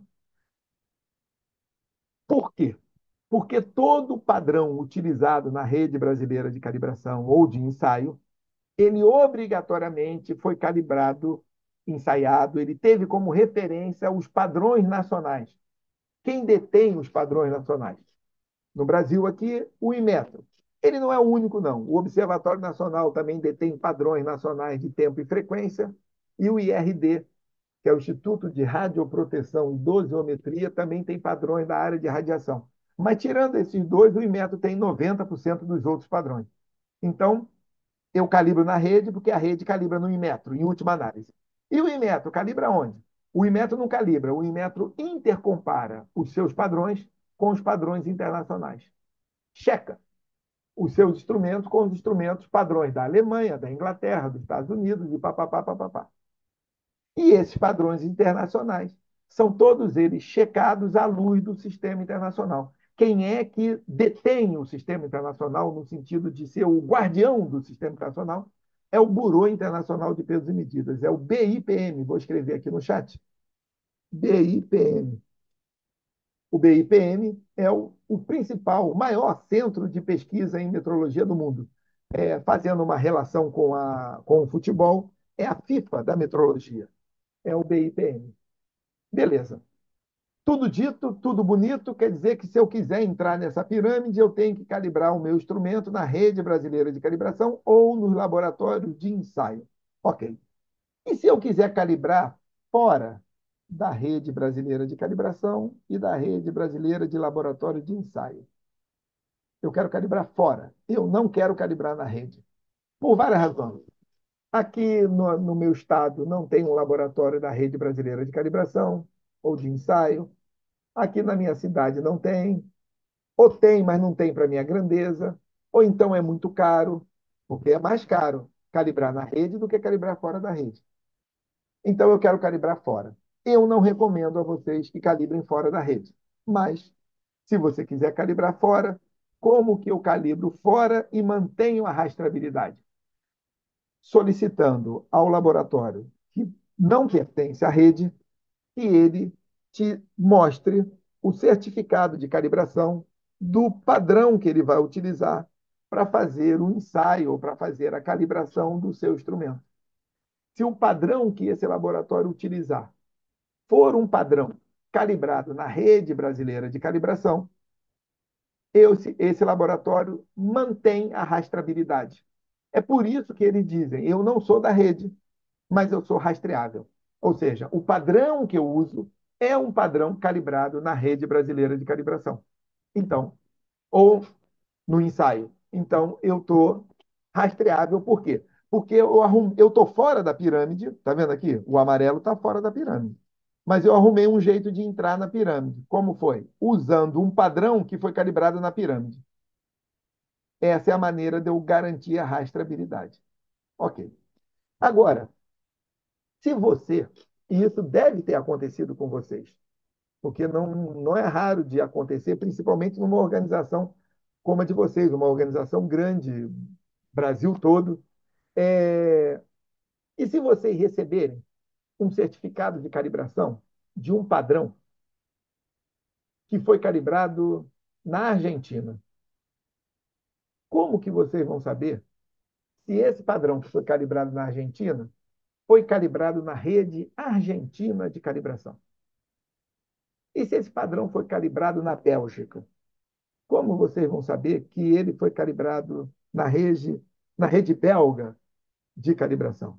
Por quê? Porque todo padrão utilizado na Rede Brasileira de Calibração ou de ensaio, ele obrigatoriamente foi calibrado, ensaiado, ele teve como referência os padrões nacionais. Quem detém os padrões nacionais? No Brasil, aqui, o Inmetro. Ele não é o único, não. O Observatório Nacional também detém padrões nacionais de tempo e frequência, e o IRD, que é o Instituto de Radioproteção e Dosimetria, também tem padrões da área de radiação. Mas, tirando esses dois, o Inmetro tem 90% dos outros padrões. Então, eu calibro na rede, porque a rede calibra no Inmetro, em última análise. E o Inmetro calibra onde? O Inmetro não calibra, o Inmetro intercompara os seus padrões com os padrões internacionais. Checa os seus instrumentos com os instrumentos padrões da Alemanha, da Inglaterra, dos Estados Unidos e papapá, papapá. E esses padrões internacionais são todos eles checados à luz do sistema internacional. Quem é que detém o sistema internacional, no sentido de ser o guardião do sistema internacional, é o Bureau Internacional de Pesos e Medidas, é o BIPM. Vou escrever aqui no chat. BIPM. O BIPM é o principal, o maior centro de pesquisa em metrologia do mundo. Fazendo uma relação com o futebol, é a FIFA da metrologia, é o BIPM. Beleza. Tudo dito, tudo bonito, quer dizer que se eu quiser entrar nessa pirâmide, eu tenho que calibrar o meu instrumento na rede brasileira de calibração ou nos laboratórios de ensaio. Ok. E se eu quiser calibrar fora da rede brasileira de calibração e da rede brasileira de laboratório de ensaio? Eu quero calibrar fora. Eu não quero calibrar na rede. Por várias razões. Aqui no meu estado não tem um laboratório da rede brasileira de calibração ou de ensaio. Aqui na minha cidade não tem. Ou tem, mas não tem para minha grandeza. Ou então é muito caro, porque é mais caro calibrar na rede do que calibrar fora da rede. Então eu quero calibrar fora. Eu não recomendo a vocês que calibrem fora da rede. Mas, se você quiser calibrar fora, como que eu calibro fora e mantenho a rastreabilidade? Solicitando ao laboratório que não pertence à rede que ele te mostre o certificado de calibração do padrão que ele vai utilizar para fazer o ensaio ou para fazer a calibração do seu instrumento. Se o padrão que esse laboratório utilizar for um padrão calibrado na rede brasileira de calibração, esse laboratório mantém a rastreabilidade. É por isso que eles dizem: eu não sou da rede, mas eu sou rastreável. Ou seja, o padrão que eu uso é um padrão calibrado na rede brasileira de calibração. Então, ou no ensaio. Então, eu estou rastreável. Por quê? Porque eu estou fora da pirâmide. Está vendo aqui? O amarelo está fora da pirâmide. Mas eu arrumei um jeito de entrar na pirâmide. Como foi? Usando um padrão que foi calibrado na pirâmide. Essa é a maneira de eu garantir a rastreabilidade. Ok. Agora, se você, e isso deve ter acontecido com vocês, porque não é raro de acontecer, principalmente numa organização como a de vocês, uma organização grande, Brasil todo. É... E se vocês receberem um certificado de calibração de um padrão que foi calibrado na Argentina, como que vocês vão saber se esse padrão que foi calibrado na Argentina foi calibrado na rede argentina de calibração? E se esse padrão foi calibrado na Bélgica? Como vocês vão saber que ele foi calibrado na rede belga de calibração?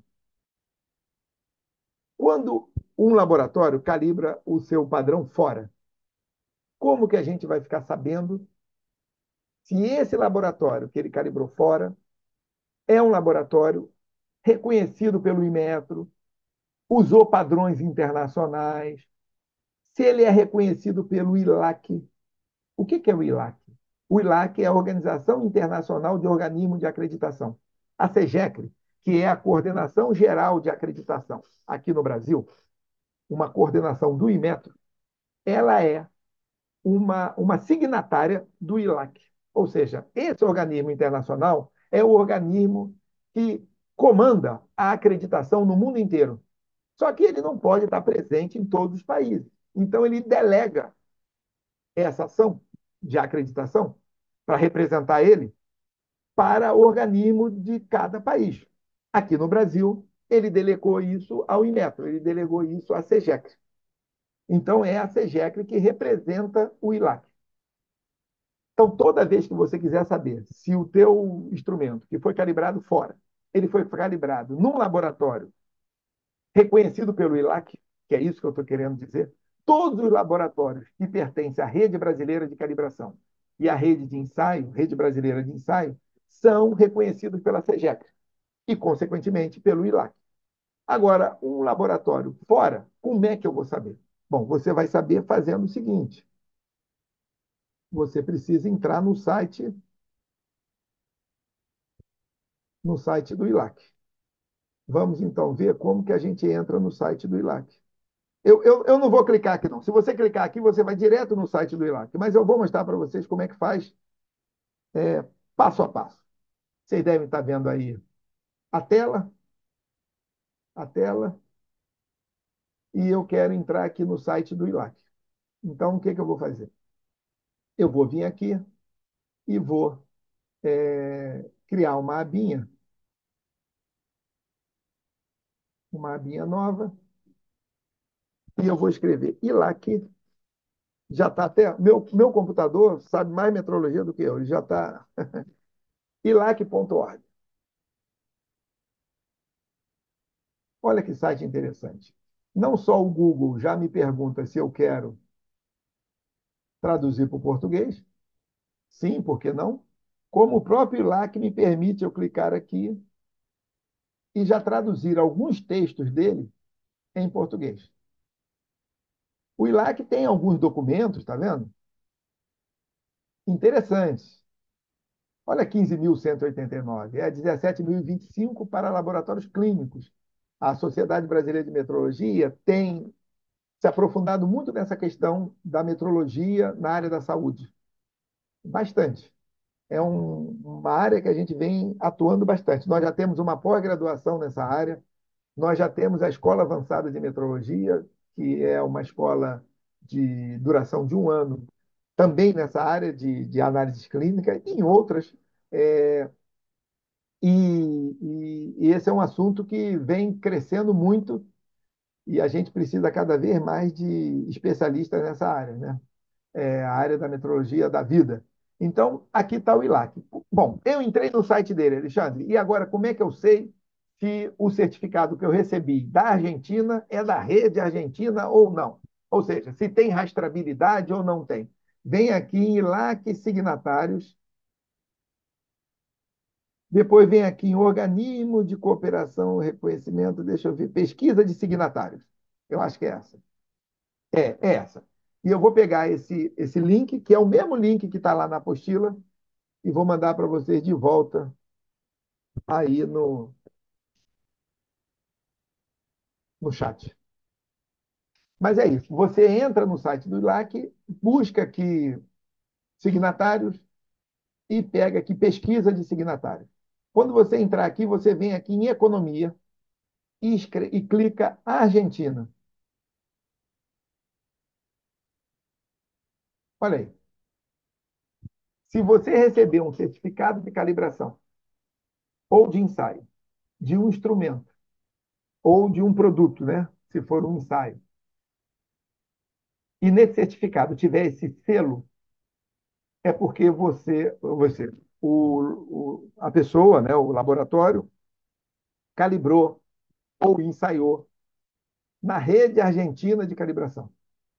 Quando um laboratório calibra o seu padrão fora, como que a gente vai ficar sabendo se esse laboratório que ele calibrou fora é um laboratório reconhecido pelo Inmetro, usou padrões internacionais, se ele é reconhecido pelo ILAC? O que é o ILAC? O ILAC é a Organização Internacional de Organismos de Acreditação. A CEGECRE, que é a Coordenação Geral de Acreditação aqui no Brasil, uma coordenação do Inmetro, ela é uma signatária do ILAC. Ou seja, esse organismo internacional é o organismo que comanda a acreditação no mundo inteiro. Só que ele não pode estar presente em todos os países. Então, ele delega essa ação de acreditação para representar ele para o organismo de cada país. Aqui no Brasil, ele delegou isso ao Inmetro, ele delegou isso à CEGEC. Então, é a CEGEC que representa o ILAC. Então, toda vez que você quiser saber se o teu instrumento, que foi calibrado fora, ele foi calibrado num laboratório reconhecido pelo ILAC, que é isso que eu estou querendo dizer, todos os laboratórios que pertencem à rede brasileira de calibração e à rede de ensaio, rede brasileira de ensaio, são reconhecidos pela CEGEC e, consequentemente, pelo ILAC. Agora, um laboratório fora, como é que eu vou saber? Bom, você vai saber fazendo o seguinte: você precisa entrar no site do ILAC. Vamos então ver como que a gente entra no site do ILAC. Eu não vou clicar aqui, não. Se você clicar aqui, você vai direto no site do ILAC. Mas eu vou mostrar para vocês como é que faz passo a passo. Vocês devem estar vendo aí a tela, a tela, e eu quero entrar aqui no site do ILAC. Então, o que, que eu vou fazer? Eu vou vir aqui e vou criar uma abinha nova, e eu vou escrever ILAC. Já está até. Meu computador sabe mais metrologia do que eu, ele já está. ilac.org. Olha que site interessante. Não só o Google já me pergunta se eu quero traduzir para o português, sim, por que não? Como o próprio ILAC me permite eu clicar aqui e já traduzir alguns textos dele em português. O ILAC tem alguns documentos, está vendo? Interessantes. Olha 15.189, é 17.025 para laboratórios clínicos. A Sociedade Brasileira de Metrologia tem se aprofundado muito nessa questão da metrologia na área da saúde. Bastante. É uma área que a gente vem atuando bastante. Nós já temos uma pós-graduação nessa área, nós já temos a Escola Avançada de Metrologia, que é uma escola de duração de 1 ano, também nessa área de análise clínica, e em outras. É, e esse é um assunto que vem crescendo muito e a gente precisa cada vez mais de especialistas nessa área, né? A área da metrologia da vida. Então, aqui está o ILAC. Bom, eu entrei no site dele, Alexandre, e agora como é que eu sei se o certificado que eu recebi da Argentina é da rede argentina ou não? Ou seja, se tem rastreabilidade ou não tem. Vem aqui em ILAC signatários, depois vem aqui em organismo de cooperação e reconhecimento, deixa eu ver, pesquisa de signatários. Eu acho que é essa. É essa. E eu vou pegar esse link, que é o mesmo link que está lá na apostila, e vou mandar para vocês de volta aí no chat. Mas é isso. Você entra no site do ILAC, busca aqui signatários e pega aqui pesquisa de signatários. Quando você entrar aqui, você vem aqui em economia e clica Argentina. Olha aí. Se você receber um certificado de calibração ou de ensaio de um instrumento ou de um produto, né? Se for um ensaio, e nesse certificado tiver esse selo, é porque a pessoa, né, o laboratório, calibrou ou ensaiou na rede argentina de calibração.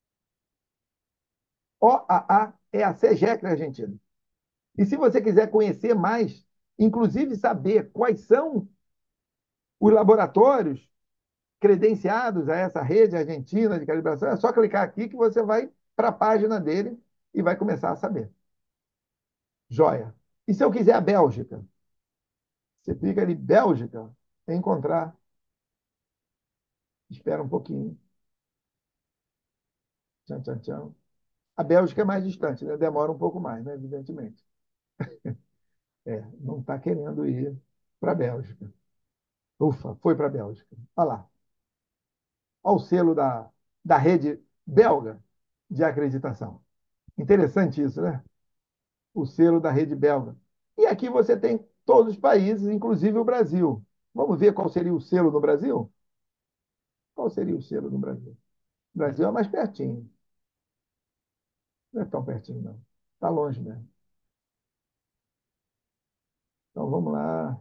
OAA é a CEGEC argentina. E se você quiser conhecer mais, inclusive saber quais são os laboratórios credenciados a essa rede argentina de calibração, é só clicar aqui que você vai para a página dele e vai começar a saber. Joia. E se eu quiser a Bélgica? Você clica ali, Bélgica, encontrar. Espera um pouquinho. Tchan, tchan, tchan. A Bélgica é mais distante, né? Demora um pouco mais, né? Evidentemente. Não está querendo ir para a Bélgica. Ufa, foi para a Bélgica. Olha lá. Olha o selo da rede belga de acreditação. Interessante isso, né? O selo da rede belga. E aqui você tem todos os países, inclusive o Brasil. Vamos ver qual seria o selo no Brasil? Qual seria o selo no Brasil? O Brasil é mais pertinho. Não é tão pertinho, não. Está longe mesmo. Então vamos lá.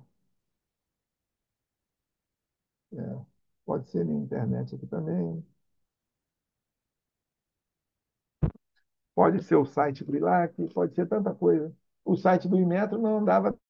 É, pode ser na internet aqui também. Pode ser o site do ILAC, pode ser tanta coisa. O site do Inmetro não andava